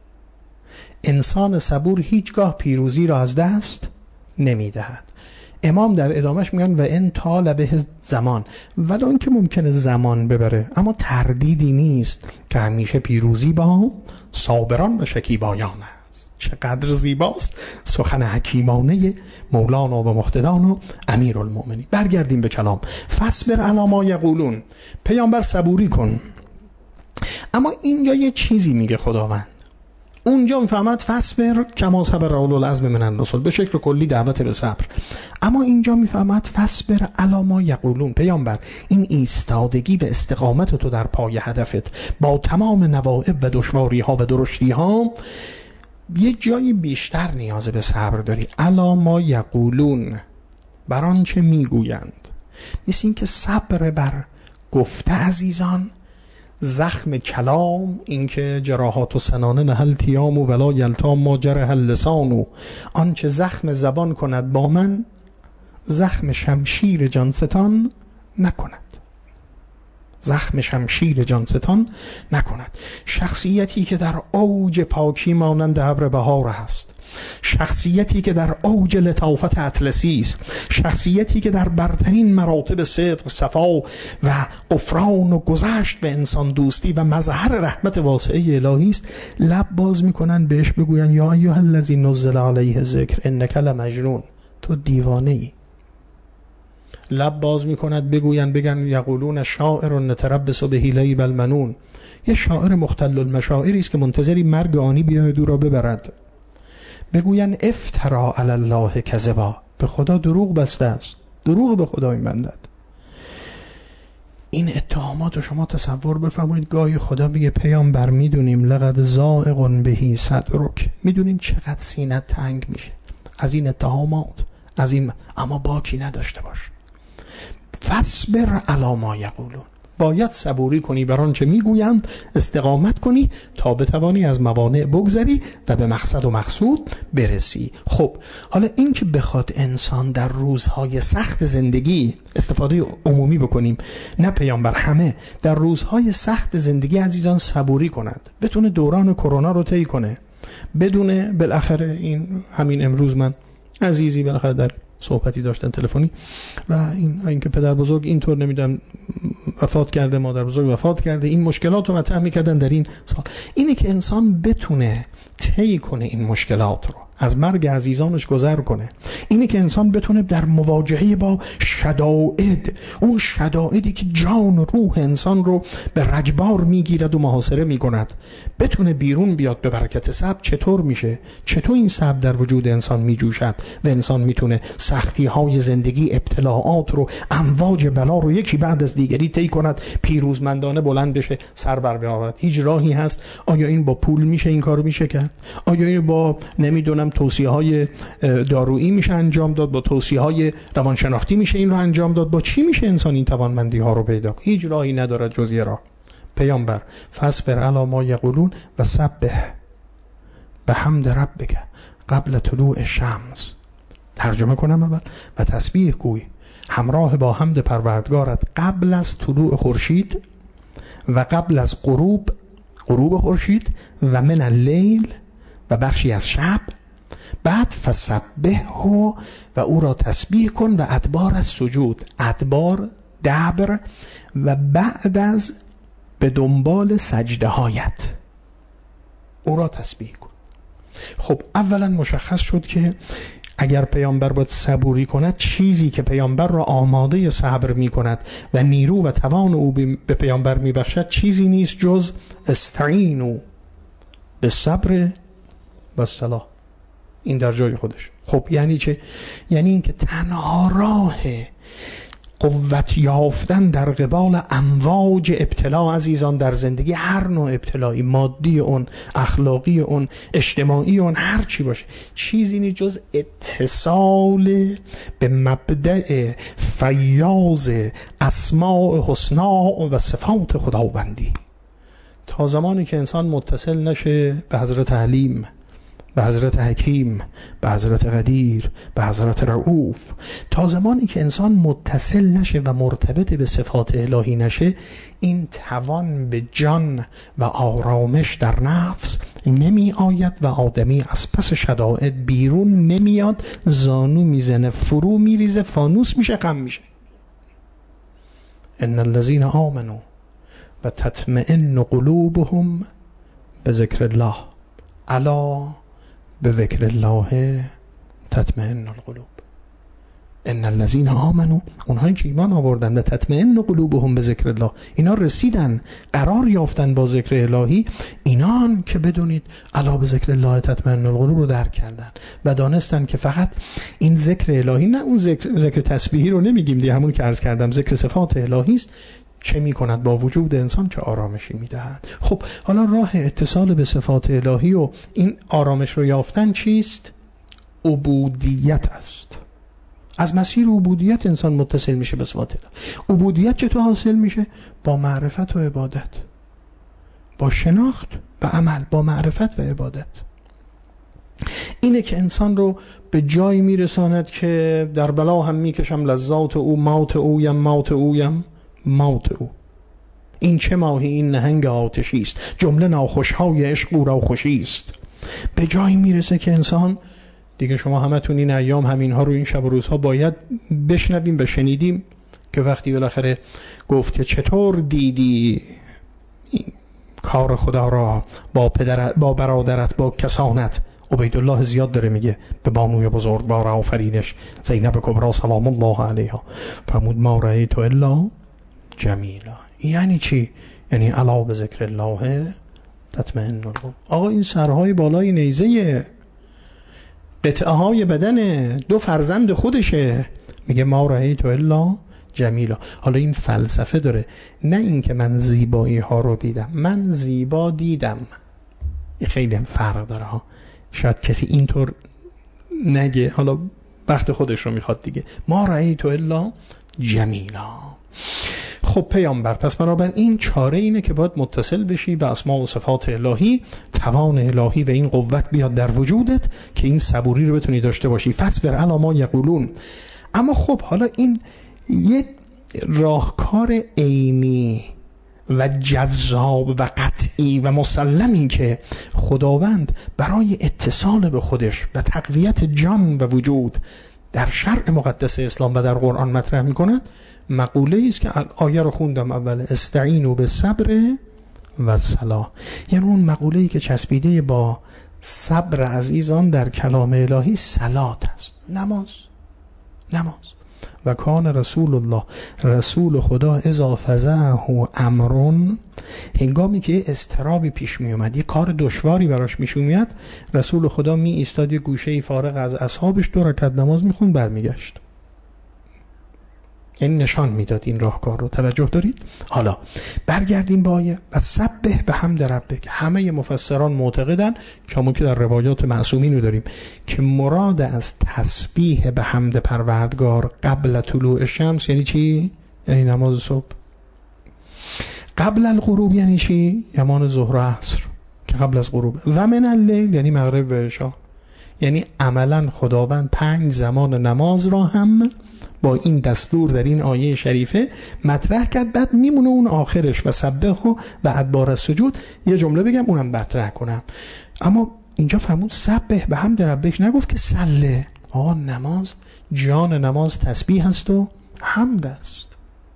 انسان صبور هیچگاه پیروزی را از دست نمی دهد. امام در ادامهش میگن و ان طال به زمان، ولو اینکه ممکنه زمان ببره، اما تردیدی نیست که همیشه پیروزی با صابران و شکیبایان است. چقدر زیباست سخن حکیمانه مولانا و مقتدان و امیرالمومنین. برگردیم به کلام. فاصبر علی ما یقولون، پیامبر صبوری کن. اما اینجا یه چیزی میگه خداوند. اونجا میفهمد فاصبر کما صبر اولوالعزم من الرسل، به شکل کلی دعوت به صبر. اما اینجا میفهمد فاصبر علی ما یقولون، پیامبر این ایستادگی و استقامت تو در پای هدفت با تمام نوائب و دشواری ها و درشتی ها، یه جایی بیشتر نیاز به صبر داری. علی ما یقولون، بر آنچه میگویند. مثل این که صبر بر گفته عزیزان، زخم کلام، اینکه جراحات و سنانه نهل تیام و ولا یلتام ما جرح اللسانو، آنچه زخم زبان کند با من، زخم شمشیر جانستان نکند. زخم شمشیر جانستان نکند. شخصیتی که در اوج پاکی مانند ابر بهار است، شخصیتی که در اوج لطافت اطلسی است، شخصیتی که در برترین مراتب صدق، صفا و غفران و گذشت به انسان دوستی و مظهر رحمت واسعه الهی است، لب باز میکنن بهش بگوین یا ایها الذی نزل علیه ذکر انک لمجنون، تو دیوانه ای. لب باز میکند بگوین بگن یقولون شاعر نتربص به لیب المنون، یه شاعر مختل المشاعری است که منتظری مرگ آنی بیاید او را ببرد. بگوین افترا علی الله کذبا، به خدا دروغ بسته است، دروغ به خدا میبندد. این اتهامات رو شما تصور بفرمایید. گاهی خدا میگه پیامبر میدونیم لقد ضاق بهی صدرک، میدونیم چقدر سینت تنگ میشه از این اتهامات، از این، اما باکی نداشته باش. فاصبر علی ما یقولون، باید صبوری کنی بر آنچه میگویند، استقامت کنی تا بتوانی از موانع بگذری و به مقصد و مقصود برسی. خب حالا این که بخواد انسان در روزهای سخت زندگی، استفاده عمومی بکنیم نه پیامبر، همه در روزهای سخت زندگی عزیزان صبوری کند، بتونه دوران کرونا رو طی کنه، بدونه بالاخره این همین امروز من عزیزی بالاخره در صحبتی داشتن تلفنی و این اینکه پدر بزرگ اینطور نمیدونم وفات کرده، مادر بزرگ وفات کرده، این مشکلات رو مطرح میکردن در این سال. اینه که انسان بتونه طی کنه این مشکلات رو، از مرگ عزیزانش گذر کنه. اینه که انسان بتونه در مواجهه با شدائد، اون شدائدی که جان و روح انسان رو به رجبار میگیرد و محاصره میکند، بتونه بیرون بیاد. به برکت صبر چطور میشه؟ چطور این صبر در وجود انسان میجوشد و انسان میتونه سختی های زندگی، ابتلاعات رو، امواج بلا رو یکی بعد از دیگری طی کند، پیروزمندانه بلند بشه، سر بر بیاورد. هیچ راهی هست؟ آیا این با پول میشه این کارو میشه کرد؟ آیا این با نمیدونم توصیه‌های دارویی میشه انجام داد؟ با توصیه‌های روانشناختی میشه این رو انجام داد؟ با چی میشه انسان این توانمندی ها رو پیدا کنه؟ هیچ راهی ندارد جز یه راه. پیامبر فاصبر علی ما یقولون و سبح بحمد ربک قبل طلوع الشمس. ترجمه کنم اول. و تسبیح گوی همراه با حمد پروردگارت قبل از طلوع خورشید و قبل از غروب غروب خورشید و من اللیل و بخشی از شب. بعد فسبحه و او را تسبیح کن و ادبار از سجود، ادبار دبر و بعد از به دنبال سجده هایت او را تسبیح کن. خب اولا مشخص شد که اگر پیامبر باید صبوری کند، چیزی که پیامبر را آماده صبر می کند و نیرو و توان او به پیامبر می بخشد چیزی نیست جز استعینوا بالصبر و الصلاة. این در جای خودش. خب یعنی چه؟ یعنی این که تنها راه قوت یافتن در قبال امواج ابتلا عزیزان در زندگی، هر نوع ابتلایی، مادی اون، اخلاقی اون، اجتماعی اون، هر چی باشه، چیزی نیست جز اتصال به مبدأ فیاض اسماء حسنا و صفات خداوندی. تا زمانی که انسان متصل نشه به حضرت حلیم، به حضرت حکیم، به حضرت قدیر، به حضرت رؤوف، تا زمانی که انسان متصل نشه و مرتبط به صفات الهی نشه، این توان به جان و آرامش در نفس نمی آید و آدمی از پس شدائد بیرون نمیاد، زانو میزنه، فرو میریزه، فانوس میشه، غم میشه. ان الذين آمنوا و تطمئن قلوبهم به ذکر الله الا به ذکر الله تطمئن القلوب. ان الذين آمنوا، اونهایی که ایمان آوردن، و تطمئن قلوبهم به ذکر الله، اینا رسیدن، قرار یافتن با ذکر الهی، اینان که بدونید الا به ذکر الله تطمئن القلوب رو درک کردن و دانستن که فقط این ذکر الهی، نه اون ذکر, ذکر تسبیحی رو نمیگیم دیگه، همون که عرض کردم، ذکر صفات الهی است، چه می کند با وجود انسان، چه آرامشی می دهد. خب حالا راه اتصال به صفات الهی و این آرامش رو یافتن چیست؟ عبودیت است. از مسیر عبودیت انسان متصل میشه به صفات الهی. عبودیت چطور حاصل میشه؟ با معرفت و عبادت، با شناخت و عمل، با معرفت و عبادت. اینه که انسان رو به جایی میرساند که در بلا هم میکشم لذات او، موت اویم موت اویم موت او. این چه ماهی این نهنگ آتشی است، جمله ناخوشهای عشق او را خوشی است. به جایی میرسه که انسان دیگه، شما همتون این ایام همینها رو این شب و روزها باید بشنویم و شنیدیم که وقتی بالاخره گفت که چطور دیدی کار خدا را با پدر، با برادرت، با کسانت. عبیدالله زیاد داره میگه به بانوی بزرگوار آفرینش زینب کبرا سلام الله علیها، فرمود ما رأیت الا جمیلا. یعنی چی؟ یعنی علا به ذکر الله تطمئن القلوب. آقا این سرهای بالای نیزه، قطعه های بدن دو فرزند خودشه، میگه ما رأیت الا جمیلا. حالا این فلسفه داره، نه این که من زیبایی ها رو دیدم، من زیبا دیدم. این خیلی هم فرق داره ها. شاید کسی اینطور نگه، حالا وقت خودش رو میخواد دیگه. ما رأیت الا جمیلا. خب پیامبر، پس بنابر این چاره اینه که باید متصل بشی به اسماء و صفات الهی، توان الهی و این قوت بیاد در وجودت که این صبوری رو بتونی داشته باشی. فاصبر علی ما یقولون. اما خب حالا این یه راهکار عینی و جذاب و قطعی و مسلمی که خداوند برای اتصال به خودش و تقویت جان و وجود در شرع مقدس اسلام و در قرآن مطرح میکند، مقوله است که آیه رو خوندم اول، استعینوا بالصبر و الصلاة. یعنی اون مقوله‌ای که چسبیده با صبر عزیزان در کلام الهی صلات است، نماز. نماز. و کان رسول الله، رسول خدا اذا فزعه امرون، هنگامی که اضطرابی پیش می اومد، یه کار دشواری براش پیش میاد، رسول خدا می ایستاد یه گوشه فارغ از اصحابش، دو رکعت نماز میخوند برمیگشت. این نشان میداد این راهکار رو. توجه دارید؟ حالا برگردیم با آیه و سبح بحمد ربک. همه مفسران معتقدن، چون که در روایات معصومین رو داریم، که مراد از تسبیح به حمد پروردگار قبل طلوع شمس یعنی چی؟ یعنی نماز صبح. قبل الغروب یعنی چی؟ یمان ظهر و عصر که قبل از غروب. و من اللیل یعنی مغرب و عشا. یعنی عملا خداوند پنج زمان نماز را هم با این دستور در این آیه شریفه مطرح کرد. بعد میمونه اون آخرش و سبح و ادبار السجود. یه جمله بگم اونم مطرح کنم. اما اینجا فرمود سبح به حمد ربک، نگفت که صله. آقا نماز، جان نماز تسبیح است و حمد است.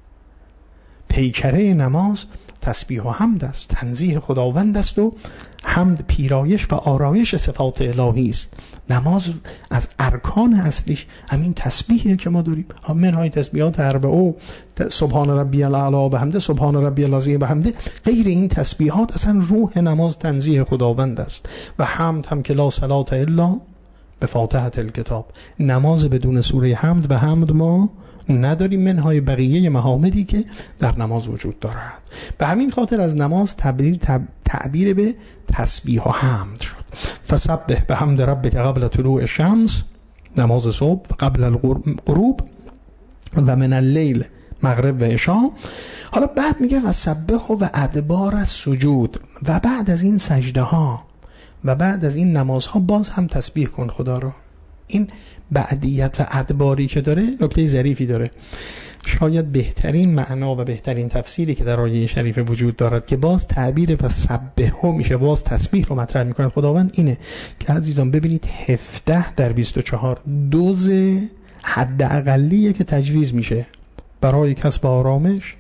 پیکره نماز تسبیح و حمد است، تنزیه خداوند است و حمد پیرایش و آرایش صفات الهی است. نماز از ارکان اصلیش همین تسبیحه که ما داریم. منهای تسبیحات اربعه، سبحان ربی الاعلی و بحمده، سبحان ربی العظیم بحمده. غیر این تسبیحات اصلا روح نماز تنزیه خداوند است. و حمد هم که لا صلاة الا به فاتحه الکتاب. نماز بدون سوره حمد و حمد ما نداریم، منهای بقیه محامدی که در نماز وجود دارد. به همین خاطر از نماز تعبیر, تعبیر به تسبیح و حمد شد. فسبح به حمد ربک قبل طلوع شمس، نماز صبح، قبل الغروب، و من اللیل، مغرب و عشا. حالا بعد میگه و سبح و ادبار السجود، و بعد از این سجده ها و بعد از این نمازها باز هم تسبیح کن خدا رو. این بعدیت و ادباری که داره نکته ظریفی داره. شاید بهترین معنا و بهترین تفسیری که در آیه شریف وجود دارد که باز تعبیر و سبحه میشه، باز تسبیح رو مطرح میکنه خداوند، اینه که عزیزان ببینید هفده در بیست و چهار دوز حد اقلیه که تجویز میشه برای کسب آرامش،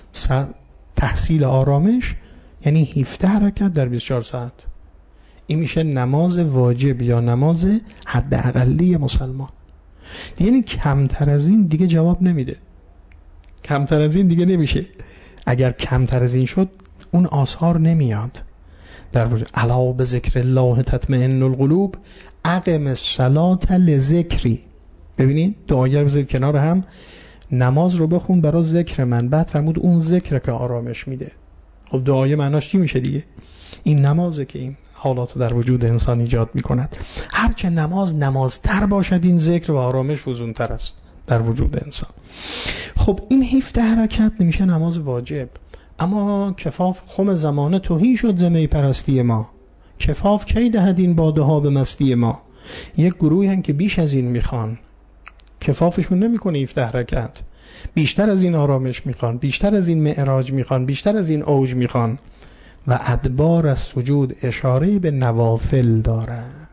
تحصیل آرامش، یعنی هفده حرکت در بیست و چهار ساعت. این میشه نماز واجب یا نماز حد اقلی مسلمان. یعنی کمتر از این دیگه جواب نمیده، کمتر از این دیگه نمیشه. اگر کمتر از این شد اون آثار نمیاد در وجود. الا بذکر الله تطمئن القلوب، اقم الصلاة لذکری. ببینید دو آیه رو بذارید کنار هم، نماز رو بخون برای ذکر من، بعد فرمود اون ذکر که آرامش میده. خب دو آیه معناش چی میشه دیگه؟ این نمازه که این حالات در وجود انسان ایجاد میکند. هر که نماز نمازتر باشد این ذکر و آرامش فزونتر است در وجود انسان. خب این هفده حرکت نمیشه نماز واجب، اما کفاف خم زمانه توهی شد زمی پرستی ما، کفاف کی دهد این باده ها به مستی ما. یک گروهی هن که بیش از این میخوان، کفافشون نمیکنه هفده حرکت، بیشتر از این آرامش میخوان، بیشتر از این معراج میخوان، بیشتر از این اوج میخوان. و ادبار از سجود اشاره به نوافل دارد،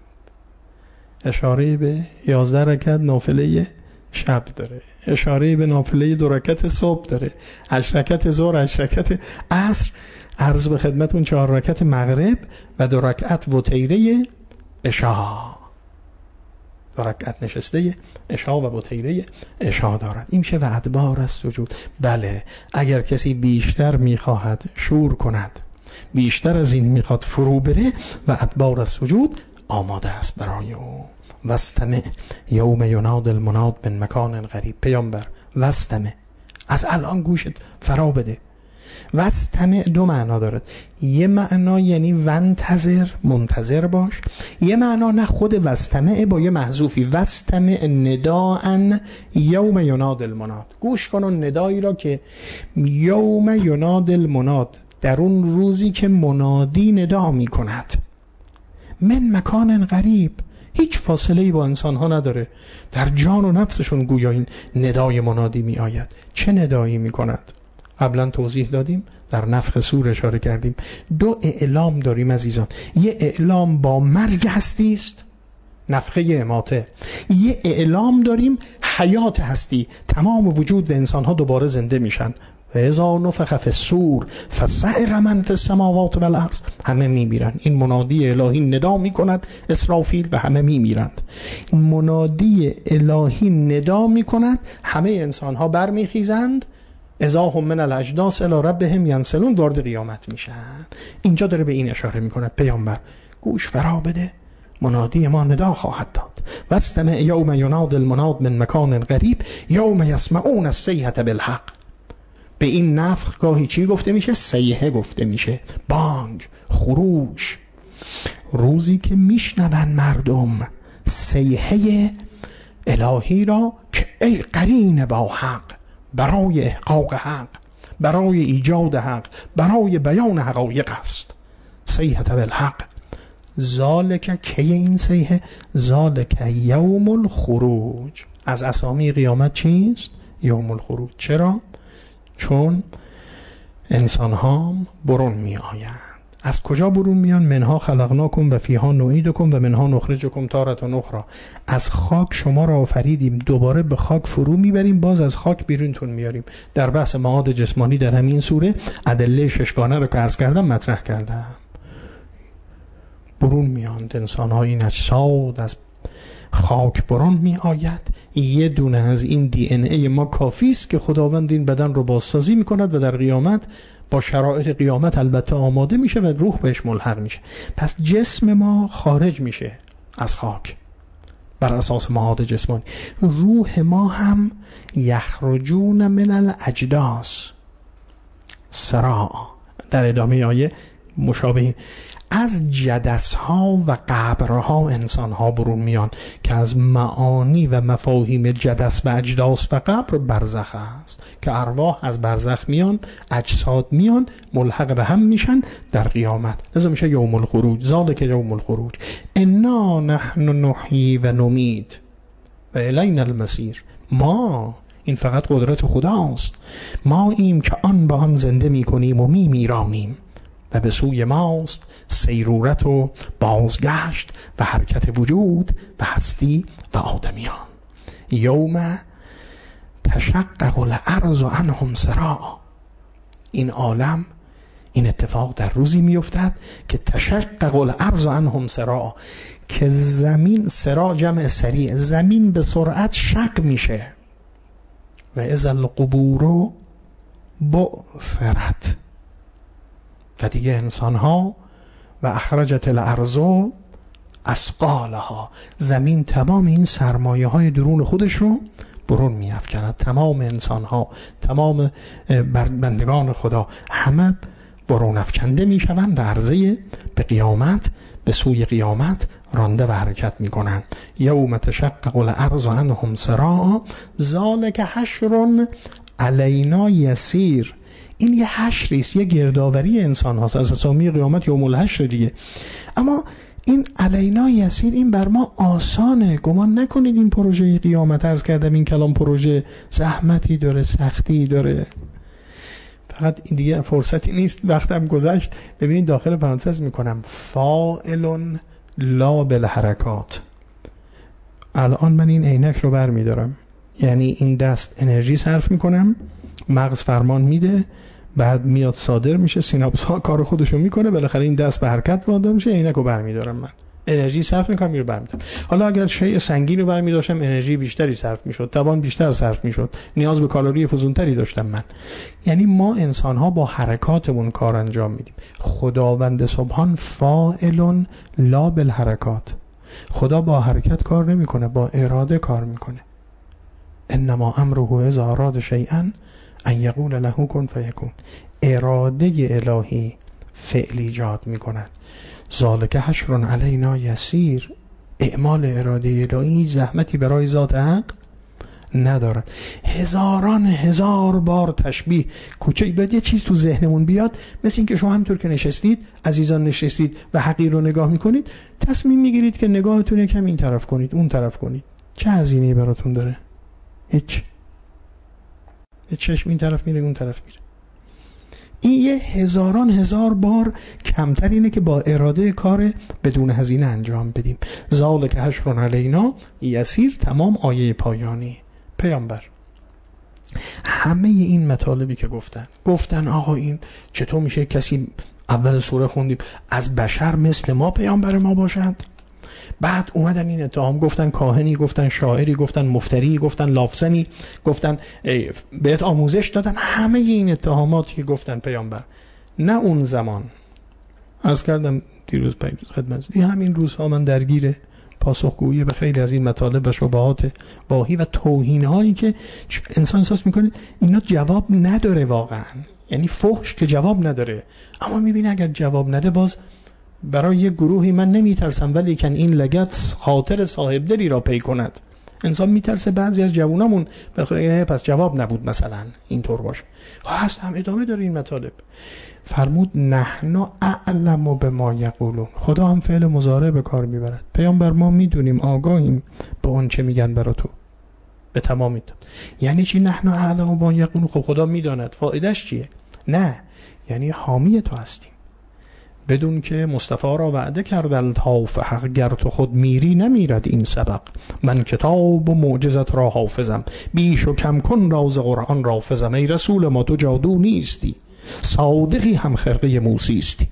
اشاره به یازده رکعت نافله شب داره، اشاره به نافله دو رکعت صبح داره، هشت رکعت ظهر، هشت رکعت عصر، عرض به خدمتون چهار رکعت مغرب و دو رکعت وتیره عشا، دو رکعت نشسته عشا و وتیره عشا دارد. این میشه و ادبار از سجود. بله اگر کسی بیشتر میخواهد شور کند، بیشتر از این میخواد فرو بره، و ادبار از سجود آماده است برای او. واستمع یوم یناد المناد من مکان غریب. پیامبر واستمع، از الان گوشت فرا بده. واستمع دو معنا دارد. یه معنا یعنی وانتظر، منتظر باش. یه معنا نه خود واستمع با یه محذوفی، واستمع نداء یوم یناد المناد، گوش کن ندایی را که یوم یناد المناد، در اون روزی که منادی ندا می کند، من مکان غریب، هیچ فاصله‌ای با انسان‌ها نداره، در جان و نفسشون گویا این ندای منادی می آید. چه ندایی می کند؟ قبلا توضیح دادیم، در نفخ صور اشاره کردیم. دو اعلام داریم عزیزان، یه اعلام با مرگ هستی است، نفخه اماته. یه اعلام داریم حیات هستی، تمام وجود انسان‌ها دوباره زنده میشن. اذا نفخ فی الصور فصعق من فی السماوات والارض، همه میمیرن. این منادی الهی ندا میکند اسرافیل و همه میمیرند. این منادی الهی ندا میکند، همه انسان‌ها برمیخیزند، اذا هم من الاجداث الی ربهم ینسلون، وارد قیامت میشن. اینجا داره به این اشاره میکند پیامبر گوش فرا بده، منادی ما ندا خواهد داد. واستمع یوم یناد المناد من مکان غریب یوم یسمعون الصیحة بالحق. به این نفخ گاهی چی گفته میشه؟ صیحه گفته میشه، بانگ، خروش. روزی که میشنون مردم صیحه الهی را که ای قرین با حق، برای احقاق حق، برای ایجاد حق، برای بیان حقایق است. صیحة بالحق. ذالک کی این صیحه؟ ذالک یوم الخروج. از اسامی قیامت چیست؟ یوم الخروج. چرا؟ چون انسان ها برون می آیند. از کجا برون میان؟ منها خلقناکم و فیها نعیدکم و منها نخرجکم تارة اخرى. از خاک شما را آفریدیم، دوباره به خاک فرو میبریم، باز از خاک بیرونتون میاریم. در بحث معاد جسمانی در همین سوره ادله ششگانه رو که عرض کردم مطرح کردم. برون میاند انسان ها، این اجساد از خاک برون می آید. یه دونه از این دی ان ای ما کافی است که خداوند این بدن رو بازسازی می کند و در قیامت با شرایط قیامت البته آماده میشه و روح بهش ملحق میشه. پس جسم ما خارج میشه از خاک بر اساس معاد جسمانی. روح ما هم یخرجون من الاجداث سراع، در ادامه آیه مشابه، از جدس ها و قبرها انسان ها برون میان که از معانی و مفاهیم جدس و اجداث و قبر برزخ است که ارواح از برزخ میان، اجساد میان، ملحق به هم میشن در قیامت. لذا میشه یوم الخروج. ذالک یوم الخروج. انا نحن نحیی و نمید و الینا المصیر. ما، این فقط قدرت خداست، ما ایم که آن با آن زنده میکنیم و میمیرانیم و به سوی ماست سیرورت و بازگشت و حرکت وجود و هستی و آدمیان. یوم تشقق الارض عنهم سراع. این عالم، این اتفاق در روزی میافتد که تشقق الارض عنهم سراع، که زمین، سراع جمع سریع، زمین به سرعت شق میشه. و اذا القبور بعثرت، و دیگه انسان ها و اخرجت الارض اثقالها، زمین تمام این سرمایه های درون خودش رو برون می افکند. تمام انسان ها، تمام بندگان خدا همه برون افکنده می شوند و عرضه به قیامت، به سوی قیامت رانده و حرکت می کنند. یوم تشقق الارض عنهم سراع ذالک حشر علینا یسیر. این یه حشری است، یه گردآوری انسان هاست. از اسامی قیامت یوم الحشر دیگه. اما این علینا یسیر، این بر ما آسانه. گمان نکنید این پروژه قیامت، عرض کردم این کلام پروژه زحمتی داره، سختی داره. فقط این دیگه فرصتی نیست، وقتم گذشت. ببینید داخل پرانتز میکنم فاعل لا بالحرکات. الان من این عینک رو بر میدارم، یعنی این دست انرژی صرف میکنم، مغز فرمان میده، بعد میاد صادر میشه، سیناپس ها کار خودشو میکنه، بالاخره این دست به حرکت وادار میشه، عینکو برمیدارم، من انرژی صرف میکنم، میرو برمیدارم. حالا اگر شیء سنگین رو برمیداشتم انرژی بیشتری صرف میشد، توان بیشتر صرف میشد، نیاز به کالری فزونتری داشتم من. یعنی ما انسان ها با حرکاتمون کار انجام میدیم. خداوند سبحان فاعل لا بالحرکات. خدا با حرکت کار نمیکنه، با اراده کار میکنه. انما امره اذا اراد شیئا ان یقول له کن فیکون. اراده الهی فعل ایجاد میکند. ذالک حشر علینا یسیر. اعمال اراده الهی زحمتی برای ذات حق ندارد. هزاران هزار بار تشبیه کوچه باید یه چیز تو ذهنمون بیاد، مثل این که شما همینطور که نشستید، عزیزان نشستید و حقیر رو نگاه میکنید، تصمیم میگیرید که نگاهتون یکم این طرف کنید اون طرف کنید. چه هزینه‌ای براتون داره؟ هیچ. یه چشم این طرف میره اون طرف میره. این یه هزاران هزار بار کمتر اینه که با اراده کار بدون هزینه انجام بدیم. ذالک حشر علینا یسیر. تمام آیه پایانی. پیامبر همه این مطالبی که گفتن گفتن آقا این چطور میشه کسی، اول سوره خوندیم، از بشر مثل ما پیامبر ما باشد؟ بعد اومدن این اتهام گفتن کاهنی، گفتن شاعری، گفتن مفتری، گفتن لافزنی، گفتن بهت آموزش دادن. همه این اتهاماتی که گفتن پیامبر، نه اون زمان، عرض کردم دیروز پیروز خدمت، همین روزها من درگیر پاسخگویی به خیلی از این مطالب و شبهات واهی و توهین هایی که انسان احساس میکنه اینا جواب نداره واقعا. یعنی فحش که جواب نداره، اما میبینه اگر جواب نده باز برای یک گروهی من نمیترسم ولی کن این لگت خاطر صاحب دلی را پی کند. انسان میترسه بعضی از جوانامون بخواه پس جواب نبود مثلا اینطور باشه. هست هم ادامه داره این مطالب. فرمود نحن اعلم بما یقولون. خدا هم فعل مضارع به کار میبرد. پیامبر ما میدونیم، آگاهیم به اون چه میگن برا تو به تمامی. یعنی چی نحن اعلم بما یقولون؟ خب خدا میداند. فایدهش چیه؟ نه، یعنی حامی تو هستیم. بدون که مصطفی را وعده کردن تا حق گر تو خود میری نمیرد این سبق. من کتاب و معجزت را حافظم، بیش و کم کن راز قرآن را حافظم. ای رسول ما تو جادو نیستی، صادقی هم خرقه موسی استی.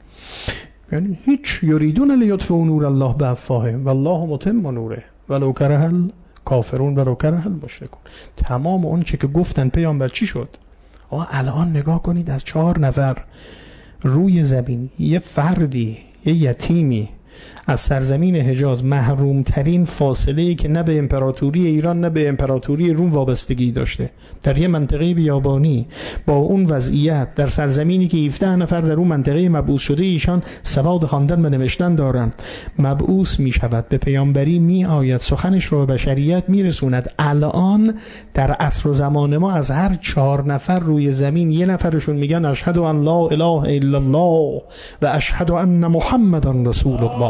یعنی هیچ یریدون لیطفئوا نور الله بافواههم والله متم نوره ولو کره الکافرون ولو کره المشرکون. تمام اون چه که گفتن پیامبر چی شد؟ آقا الان نگاه کنید، از چهار نفر روی زمین یه فردی، یه یتیمی از سرزمین حجاز، محروم ترین فاصله‌ای که نه به امپراتوری ایران نه به امپراتوری روم وابستگی داشته، در یه منطقه بیابانی با اون وضعیت، در سرزمینی که هفده نفر در اون منطقه مبعوث شده ایشان سواد خواندن و نوشتن دارن، مبعوث می شود، به پیامبری می آید، سخنش رو به بشریت می رسوند. الان در عصر و زمان ما از هر چهار نفر روی زمین یه نفرشون میگن اشهد ان لا اله الا الله و اشهد ان محمدا رسول الله.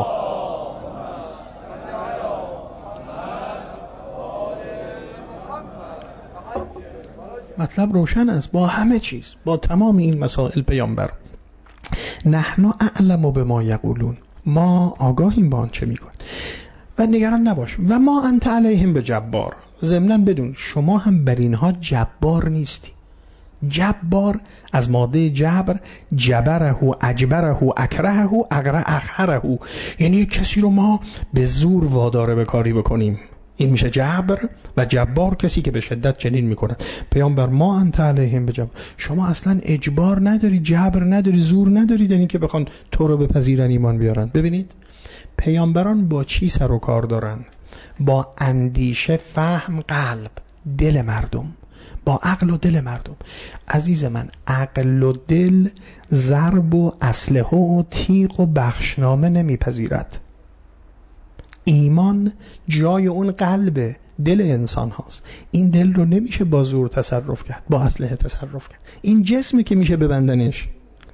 مطلب روشن است با همه چیز، با تمام این مسائل. پیامبر نحن اعلم بما یقولون، ما آگاهیم با آنچه میگن و نگران نباش. و ما انت علیهم بجبار، ضمناً بدون شما هم بر اینها جبار نیستی. جبار از ماده جبر، جبره اجبره اکرهه اقره اخره، یعنی کسی رو ما به زور واداره به کاری بکنیم، این میشه جبر. و جبار کسی که به شدت چنین میکنه. پیامبر ما انت علیهم بجبار، شما اصلا اجبار نداری، جبر نداری، زور نداری در این که بخوان تو رو بپذیرن، ایمان بیارن. ببینید پیامبران با چی سر و کار دارن؟ با اندیشه، فهم، قلب، دل مردم، با عقل و دل مردم. عزیز من، عقل و دل ضرب و اسلحه و تیغ و بخشنامه نمیپذیرد. ایمان جای اون قلب دل انسان هاست. این دل رو نمیشه با زور تصرف کرد، با اسلحه تصرف کرد. این جسمی که میشه ببندنش.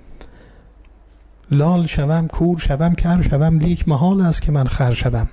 لال شوم، کور شوم، کر شوم، لیک محال است که من خر شوم.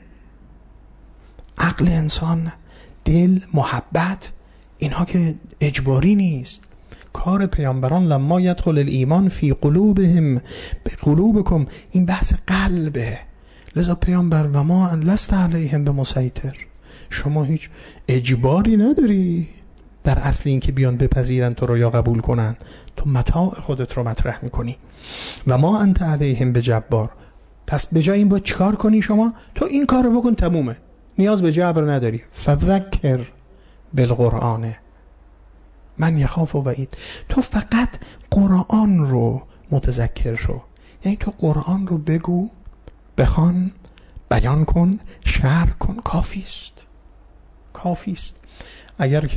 عقل انسان، دل، محبت، اینها که اجباری نیست. کار پیامبران لما یدخل الایمان فی قلوبهم به قلوبکم، این بحث قلبه. لذا پیامبر و ما لست علیهم بمسیطر، شما هیچ اجباری نداری در اصل این که بیان بپذیرن تو رو یا قبول کنن. تو متاع خودت رو مطرح میکنی. و ما انت علیهم بجبار، پس به جای این باید چیکار کنی شما؟ تو این کار رو بکن، تمومه، نیاز به جبر نداری. فذکر بالقرآن من یخاف وعید، تو فقط قرآن رو متذکر شو. یعنی تو قرآن رو بگو، بخوان، بیان کن، شرح کن، کافی است. کافی است. اگر کسی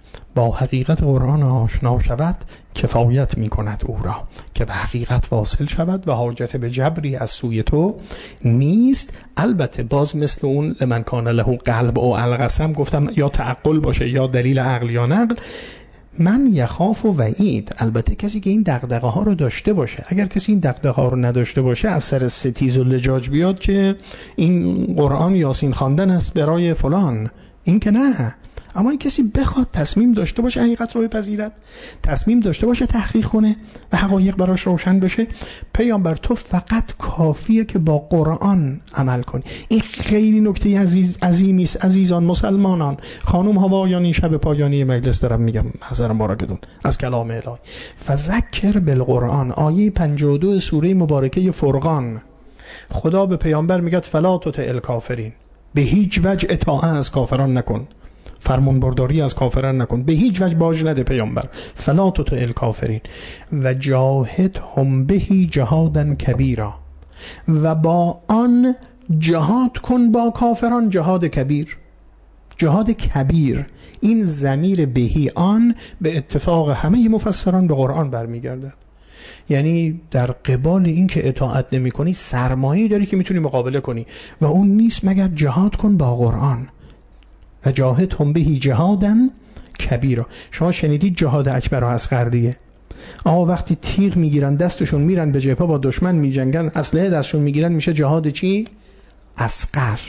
با حقیقت قرآن آشنا شود کفایت می کند او را که به حقیقت واصل شود و حاجت به جبری از سوی تو نیست. البته باز مثل اون لمن کان له قلب او القسم گفتم یا تعقل باشه یا دلیل عقل یا نقل. من یخاف و وعید، البته کسی که این دغدغه ها رو داشته باشه. اگر کسی این دغدغه ها رو نداشته باشه از سر ستیز و لجاج بیاد که این قرآن یاسین خواندن است برای فلان، این که نه. اما این کسی بخواد تصمیم داشته باشه حقیقت رو بپذیرد، تصمیم داشته باشه تحقیق کنه و حقایق براش روشن بشه، پیامبر تو فقط کافیه که با قرآن عمل کنی. این خیلی نکته عزیز عظیمی است عزیزان مسلمانان، خانم ها و آقایان. این شب پایانی مجلس دارم میگم حضرت مبارکتون از کلام الهی. فذکر بالقرآن، آیه پنجاه و دو سوره مبارکه فرقان، خدا به پیامبر میگه فلا تطع الکافرین، به هیچ وجه اطاعت از کافران نکن، فرمان برداری از کافران نکن، به هیچ وجه باج نده پیامبر. فلا تطع الکافرین و جاهدهم به جهادا کبیرا، و با آن جهاد کن با کافران جهاد کبیر. جهاد کبیر، این ضمیر بهی آن به اتفاق همه مفسران به قرآن برمیگرده. یعنی در قبال این که اطاعت نمی کنی سرمایه‌ای داری که میتونی مقابله کنی و اون نیست مگر جهاد کن با قرآن. و جاهدهم به جهادا کبیرا. شما شنیدید جهاد اکبر و اصغر دیگه. آقا وقتی تیغ میگیرن دستشون میرن به جبهه با دشمن میجنگن، اسلحه دستشون میگیرن، میشه جهاد چی؟ اصغر.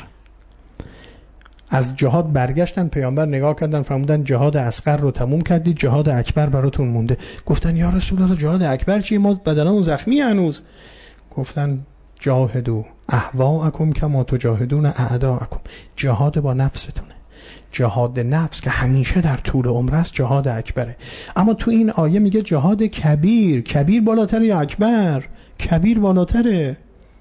از جهاد برگشتن، پیامبر نگاه کردن فرمودن جهاد اصغر رو تموم کردید، جهاد اکبر براتون مونده. گفتن یا رسول الله جهاد اکبر چی؟ ما بدنمون زخمی هنوز. گفتن جاهدوا اهواءکم کما تجاهدون اعداءکم. جهاد با نفستونه. جهاد نفس که همیشه در طول عمر است جهاد اکبره. اما تو این آیه میگه جهاد کبیر. کبیر بالاتر یا اکبر؟ کبیر بالاتره.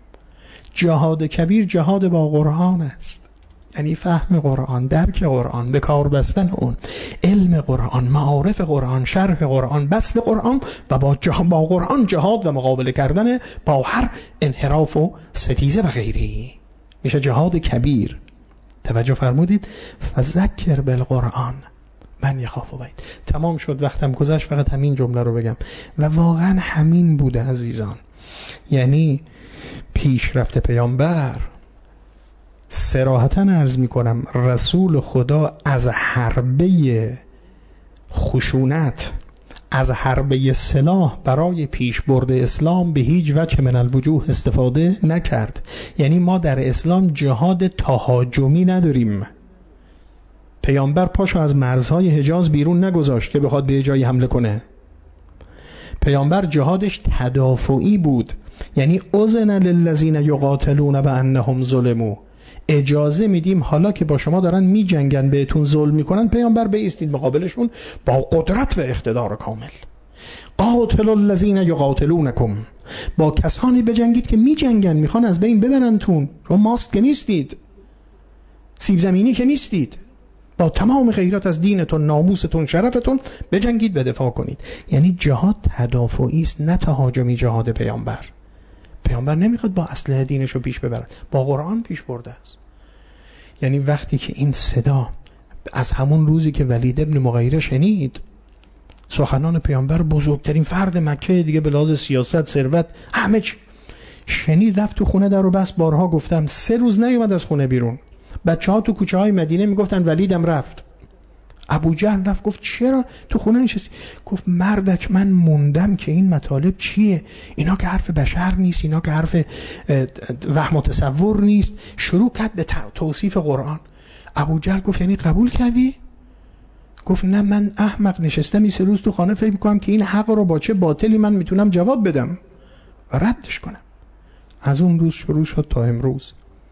جهاد کبیر جهاد با قرآن است، یعنی فهم قرآن، درک قرآن، به کار بستن اون، علم قرآن، معارف قرآن، شرح قرآن، بسط قرآن و با, با قرآن جهاد و مقابله کردن با هر انحراف و ستیزه و غیره، میشه جهاد کبیر. توجه فرمودید؟ فذکر بالقرآن من یخاف و وعید. تمام شد، وقتم گذشت، فقط همین جمله رو بگم و واقعا همین بوده عزیزان. یعنی پیشرفت پیامبر، صراحتاً عرض می کنم، رسول خدا از حربه خشونت، از حربه سلاح برای پیش برد اسلام به هیچ وجه من الوجوه استفاده نکرد. یعنی ما در اسلام جهاد تهاجمی نداریم. پیامبر پاشو از مرزهای حجاز بیرون نگذاشت که بخواد به جایی حمله کنه. پیامبر جهادش تدافعی بود. یعنی اذن للذین یقاتلون بانهم ظلموا، اجازه میدیم حالا که با شما دارن می جنگن بهتون ظلم میکنن، پیامبر بایستید مقابلشون با قدرت و اقتدار کامل. قاتلوا الذین یقاتلونکم، با کسانی بجنگید که می جنگن، میخوان از بین ببرنتون. شما ماست که نیستید، سیب زمینی که نیستید، با تمام غیرت از دینتون، ناموستون، شرفتون بجنگید و دفاع کنید. یعنی جهاد تدافعی است نه تهاجمی. جهاد پیامبر، پیامبر نمیخواد با اسلحه دینش رو پیش ببرد، با قرآن پیش برده است. یعنی وقتی که این صدا از همون روزی که ولید ابن مغیره شنید سخنان پیامبر، بزرگترین فرد مکه دیگه به لحاظ سیاست، ثروت، همه چی، شنید، رفت تو خونه در و بس. بارها گفتم سه روز نیومد از خونه بیرون. بچه‌ها تو کوچه های مدینه میگفتن ولیدم رفت. ابو جهل رفت گفت چرا تو خونه نشستی؟ گفت مردک من موندم که این مطالب چیه، اینا که حرف بشر نیست، اینا که حرف وهم و تصور نیست. شروع کرد به توصیف قرآن. ابو جهل گفت یعنی قبول کردی؟ گفت نه، من احمق نشستم این سه روز تو خانه فکر میکنم که این حق رو با چه باطلی من میتونم جواب بدم و ردش کنم. از اون روز شروع شد تا امروز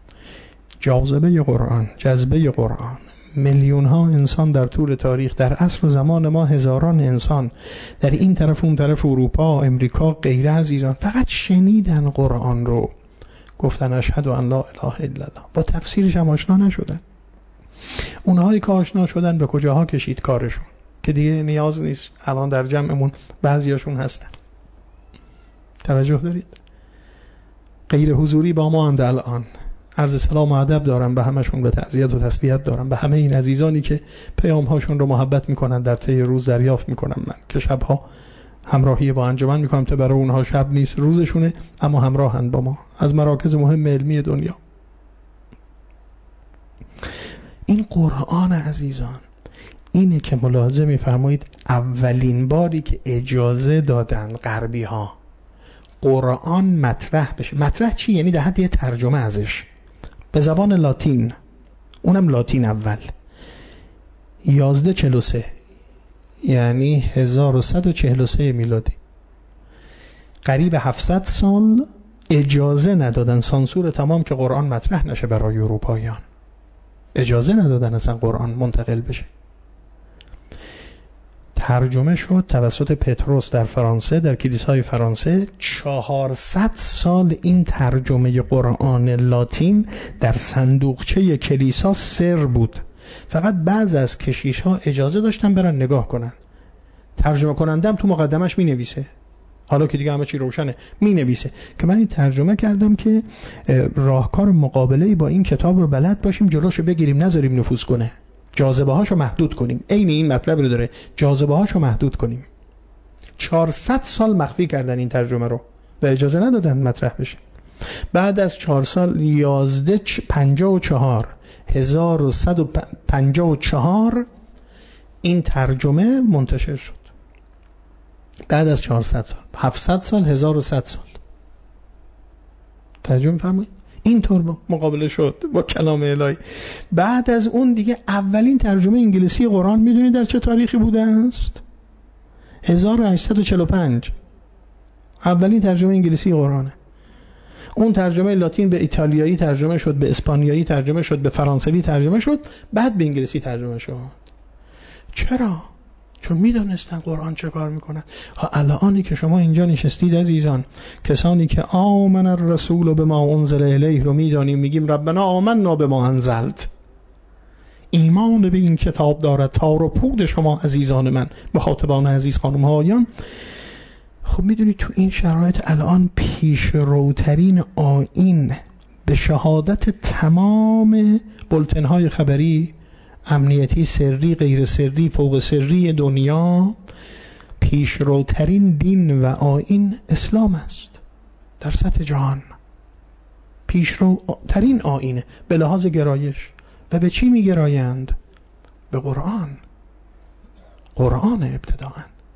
جاذبه قرآن، جذبه قرآن. میلیون ها انسان در طول تاریخ، در عصر و زمان ما هزاران انسان در این طرف اون طرف اروپا، امریکا، غیره عزیزان فقط شنیدن قرآن رو، گفتن اشهد ان لا اله الا الله، با تفسیرش هم آشنا نشدن. اونهایی که آشنا شدن به کجاها کشید کارشون که دیگه نیاز نیست الان در جمعمون بعضیاشون هستن. توجه دارید؟ غیر حضوری با ما اند الان. عرض سلام و ادب دارم به همشون، به تعزیت و تسلیت دارم به همه این عزیزانی که پیام هاشون رو محبت میکنن در طی روز دریافت میکنم من، که شبها همراهی با انجمن میکنم تا برای اونها شب نیست روزشونه، اما همراهن با ما از مراکز مهم علمی دنیا. این قرآن عزیزان اینه که ملاحظه میفرمایید اولین باری که اجازه دادن غربی ها قرآن مطرح بشه. مطرح چی؟ یعنی در حد یه ترجمه ازش به زبان لاتین، اونم لاتین اول، یازده چهل و سه یعنی هزار و صد و چهل و سه میلادی، قریب هفتصد سال اجازه ندادن، سانسور تمام، که قرآن مطرح نشه برای اروپاییان. اجازه ندادن اصلا قرآن منتقل بشه. ترجمه شد توسط پتروس در فرانسه، در کلیسای فرانسه. چهارصد سال این ترجمه قرآن لاتین در صندوقچه کلیسا سر بود. فقط بعض از کشیش ها اجازه داشتن برن نگاه کنن. ترجمه کنندم تو مقدمش می نویسه، حالا که دیگه همه چی روشنه می نویسه که من این ترجمه کردم که راهکار مقابله با این کتاب رو بلد باشیم، جلوشو بگیریم، نذاریم نفوذ کنه، جاذبه هاشو محدود کنیم. عین این مطلب رو داره، جاذبه هاشو محدود کنیم. چهارصد سال مخفی کردن این ترجمه رو و اجازه ندادن مطرح بشه. بعد از چهار سال یازده پنجاه و چهار هزار و صد و پنجاه و چهار این ترجمه منتشر شد. بعد از چهارصد سال، هفتصد سال، هزار و صد سال ترجمه فرمایید. اینطور با مقابله شد با کلام الهی. بعد از اون دیگه اولین ترجمه انگلیسی قرآن میدونید در چه تاریخی بوده است؟ هزار و هشتصد و چهل و پنج اولین ترجمه انگلیسی قرآنه. اون ترجمه لاتین به ایتالیایی ترجمه شد، به اسپانیایی ترجمه شد، به فرانسوی ترجمه شد، بعد به انگلیسی ترجمه شد. چرا؟ چون میدونستن قرآن چه کار میکنه. الانی که شما اینجا نشستید عزیزان، کسانی که آمن الرسول بما انزل الیه رو میدانیم، میگیم ربنا آمنا بما انزلت، ایمان به این کتاب دارد تار و پود شما عزیزان من، مخاطبان عزیز خانم ها آیان. خب میدونید تو این شرایط الان پیشروترین آیین به شهادت تمام بولتن‌های خبری، امنیتی، سری، غیر سری، فوق سری دنیا، پیشروترین دین و آیین اسلام است در سطح جهان. پیشروترین آیینه به لحاظ گرایش. و به چی میگرایند؟ به قرآن. قرآن ابتداءً.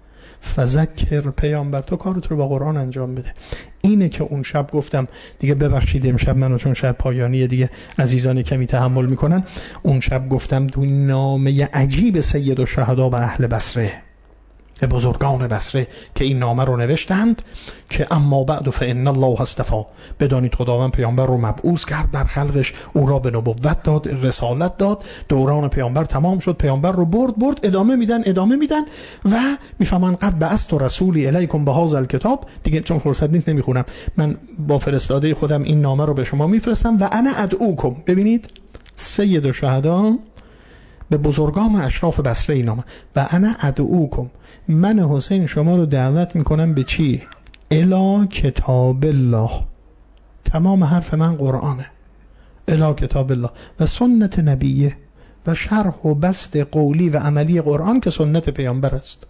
فذکر، پیامبر تو کارت رو با قرآن انجام بده. اینه که اون شب گفتم دیگه، ببخشید امشب منو چون شب پایانیه دیگه عزیزانی کمی تحمل میکنن، اون شب گفتم تو نامه عجیب سید الشهدا به اهل بصره، به بزرگان بصره که این نامه رو نوشتند که اما بعد فإن الله اصطفی، بدانید خداوند پیامبر رو مبعوث کرد در خلقش، او را به نبوت داد، رسالت داد، دوران پیامبر تمام شد، پیامبر رو برد برد ادامه میدن ادامه میدن و میفهمن قد بعثت رسولی الیکم بهذا الکتاب. دیگه چون فرصت نیست نمیخونم، من با فرستاده خودم این نامه رو به شما میفرستم. و انا ادعوکم، ببینید سید الشهدا به بزرگان اشراف بصره این نامه، و انا ادعوکم، من حسین شما رو دعوت میکنم به چی؟ الی کتاب الله. تمام حرف من قرآنه. الی کتاب الله و سنت نبیه و شرح و بسط قولی و عملی قرآن که سنت پیامبر است.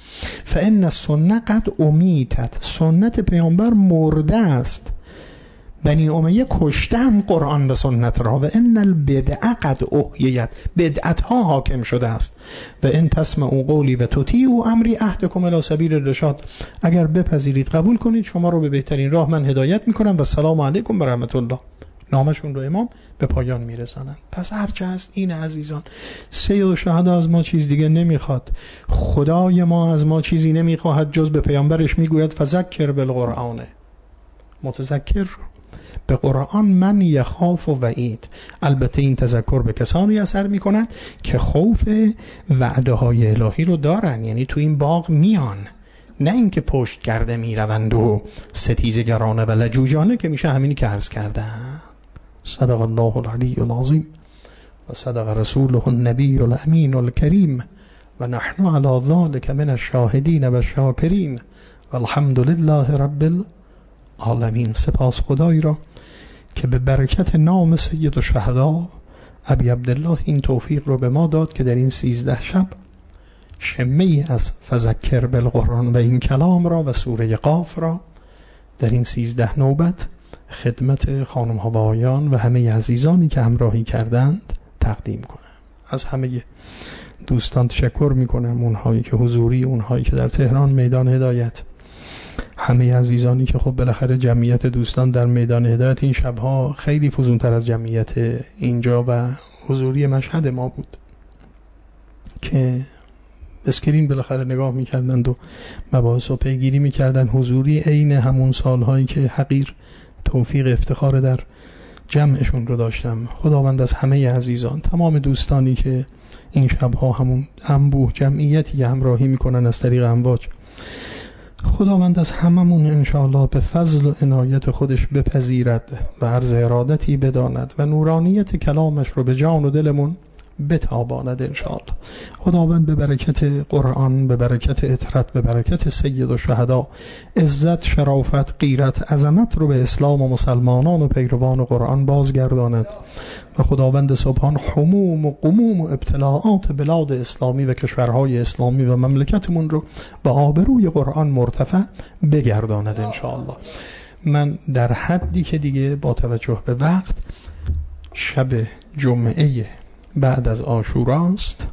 فان السنه قد امیتت، سنت پیامبر مرده است. بنی امیه کشتن قرآن و سنت را. و ان البدع قد احییت، بدعت ها حاکم شده است. و ان تسمعوا قولی و تطیعوا امری اهدکم الی سبیل الرشاد، اگر بپذیرید قبول کنید شما رو به بهترین راه من هدایت میکنم. و السلام علیکم و رحمت الله. نامشون رو امام به پایان میرسانند. پس هرچه هست این عزیزان، سید الشهدا از ما چیز دیگه نمیخواد، خدای ما از ما چیزی نمیخواهد جز به پیامبرش میگوید فذکر بالقرآن، متذکر به قرآن من یخاف و وعید. البته این تذکر به کسانی اثر می کند که خوف وعده های الهی رو دارن، یعنی تو این باغ میان، نه اینکه پشت کرده می روند و ستیزه گرانه و لجوجانه که میشه همینی که عرض کردم. صدق الله العلی العظیم و صدق رسوله النبی الامین الکریم و نحن علی ذلک من الشاهدین و الشاکرین و الحمد لله رب العالمین. سپاس خدایی را که به برکت نام سید الشهدا ابی عبدالله این توفیق رو به ما داد که در این سیزده شب شمه‌ای از فذکر بالقرآن و این کلام را و سوره قاف را در این سیزده نوبت خدمت خانم ها و آقایان و همه عزیزانی که همراهی کردند تقدیم کنم. از همه دوستان تشکر میکنم، اونهایی که حضوری، اونهایی که در تهران میدان هدایت، همه عزیزانی که خب بالاخره جمعیت دوستان در میدان هدایت این شبها خیلی فزونتر از جمعیت اینجا و حضوری مشهد ما بود که اسکرین بالاخره نگاه میکردند و مباحث رو پیگیری میکردن. حضوری عین همون سالهایی که حقیر توفیق افتخار در جمعشون رو داشتم. خداوند از همه عزیزان، تمام دوستانی که این شبها همون انبوه جمعیتی که همراهی میکنن از طریق امواج، خداوند از هممون انشاءالله به فضل و عنایت خودش بپذیرد و عرض ارادتی بداند و نورانیت کلامش رو به جان و دلمون بتاباند انشاءالله. خداوند به برکت قرآن، به برکت اطرت، به برکت سید الشهدا عزت، شرافت، غیرت، عظمت رو به اسلام و مسلمانان و پیروان قرآن بازگرداند و خداوند سبحان حموم و غموم و ابتلاعات بلاد اسلامی و کشورهای اسلامی و مملکتمون رو به آبروی قرآن مرتفع بگرداند انشاءالله. من در حدی که دیگه با توجه به وقت، شب جمعه بعد از عاشوراست،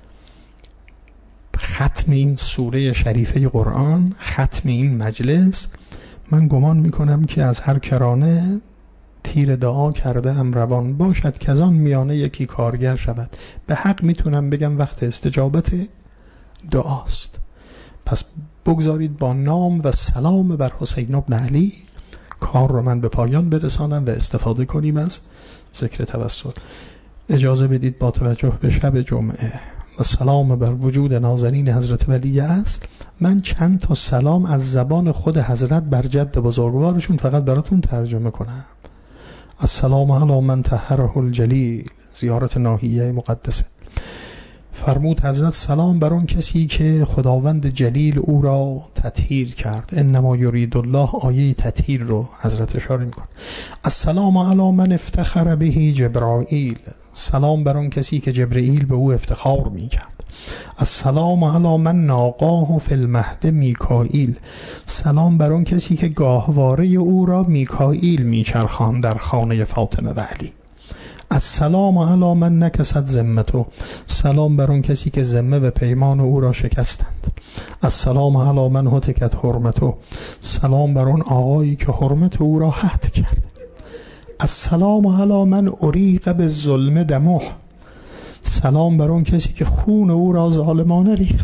ختم این سوره شریفه قرآن، ختم این مجلس، من گمان میکنم که از هر کرانه تیر دعا کرده ام روان باشد که از آن میانه یکی کارگر شود. به حق میتونم بگم وقت استجابت دعاست. پس بگذارید با نام و سلام بر حسین ابن علی کار رو من به پایان برسانم و استفاده کنیم از ذکر توسل. اجازه بدید با توجه به شب جمعه و سلام بر وجود نازنین حضرت ولی اصل، من چند تا سلام از زبان خود حضرت بر جد بزرگوارشون فقط براتون ترجمه کنم. السلام علی من طهره الجلیل، زیارت ناحیه مقدسه. فرمود حضرت سلام بر اون کسی که خداوند جلیل او را تطهیر کرد. انما یرید الله، آیه تطهیر رو حضرت اشاره میکنه. السلام علی من افتخر به جبرائیل، سلام بر اون کسی که جبرائیل به او افتخار میکرد. السلام علی من ناقاه فی المهد میکائیل، سلام بر اون کسی که گاهواره او را میکائیل میچرخاند در خانه فاطمه و علی. السلام علی من نکست ذمته، سلام بر اون کسی که ذمه و پیمان او را شکستند. السلام علی من هتکت حرمته، سلام بر اون آقایی که حرمت او را هتک کرد. السلام علی من اریق بالظلم دمه، سلام بر اون کسی که خون او را ظالمانه ریخت.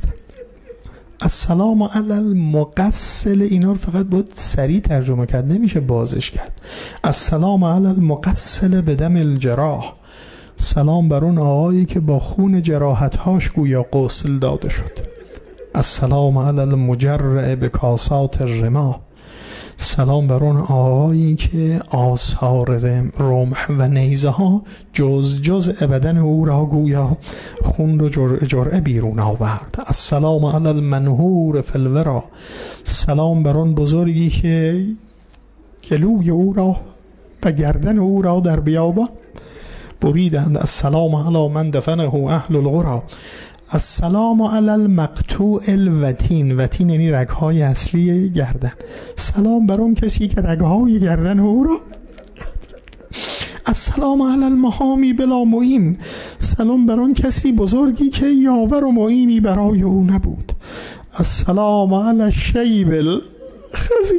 السلام علی المقسل، اینا رو فقط باید سریع ترجمه کرد، نمیشه بازش کرد. السلام علی المقسل بدم الجراح، سلام بر اون آقایی که با خون جراحتهاش گویا غسل داده شد. السلام علی المجرع بکاسات الرماح، سلام بر اون آقایی که آثار رمح و نیزه ها جز جز بدن او را گویا خون رو جرعه جرعه بیرون آورد. السلام علی المنهور فی الورا، سلام بر اون بزرگی که گلوی او را و گردن او را در بیابان بریدند. السلام علی من دفنه اهل القرى، السلام علی المقطوع الوتین، وتین یعنی رگهای اصلی گردن، سلام بر اون کسی که رگهای گردن او را. السلام علی المحامی بلا معین، سلام بر اون کسی بزرگی که یاور و معینی برای او نبود. السلام علی الشیب الخزیب،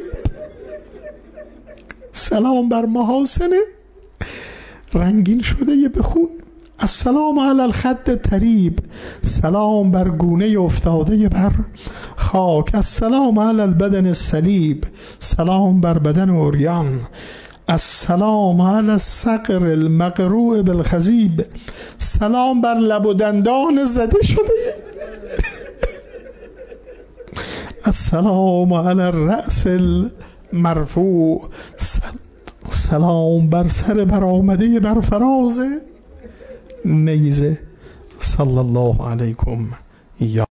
سلام بر محاسن رنگین شده به خون. السلام علی الخد تریب، سلام بر گونه افتاده بر خاک. السلام علی البدن الصلیب، سلام بر بدن عریان. السلام علی الصقر المقروع بالخزیب، سلام بر لب و دندان زده شده. السلام علی الرأس المرفوع، سلام بر سر برآمده بر فراز نیزه. صلی الله علیکم یا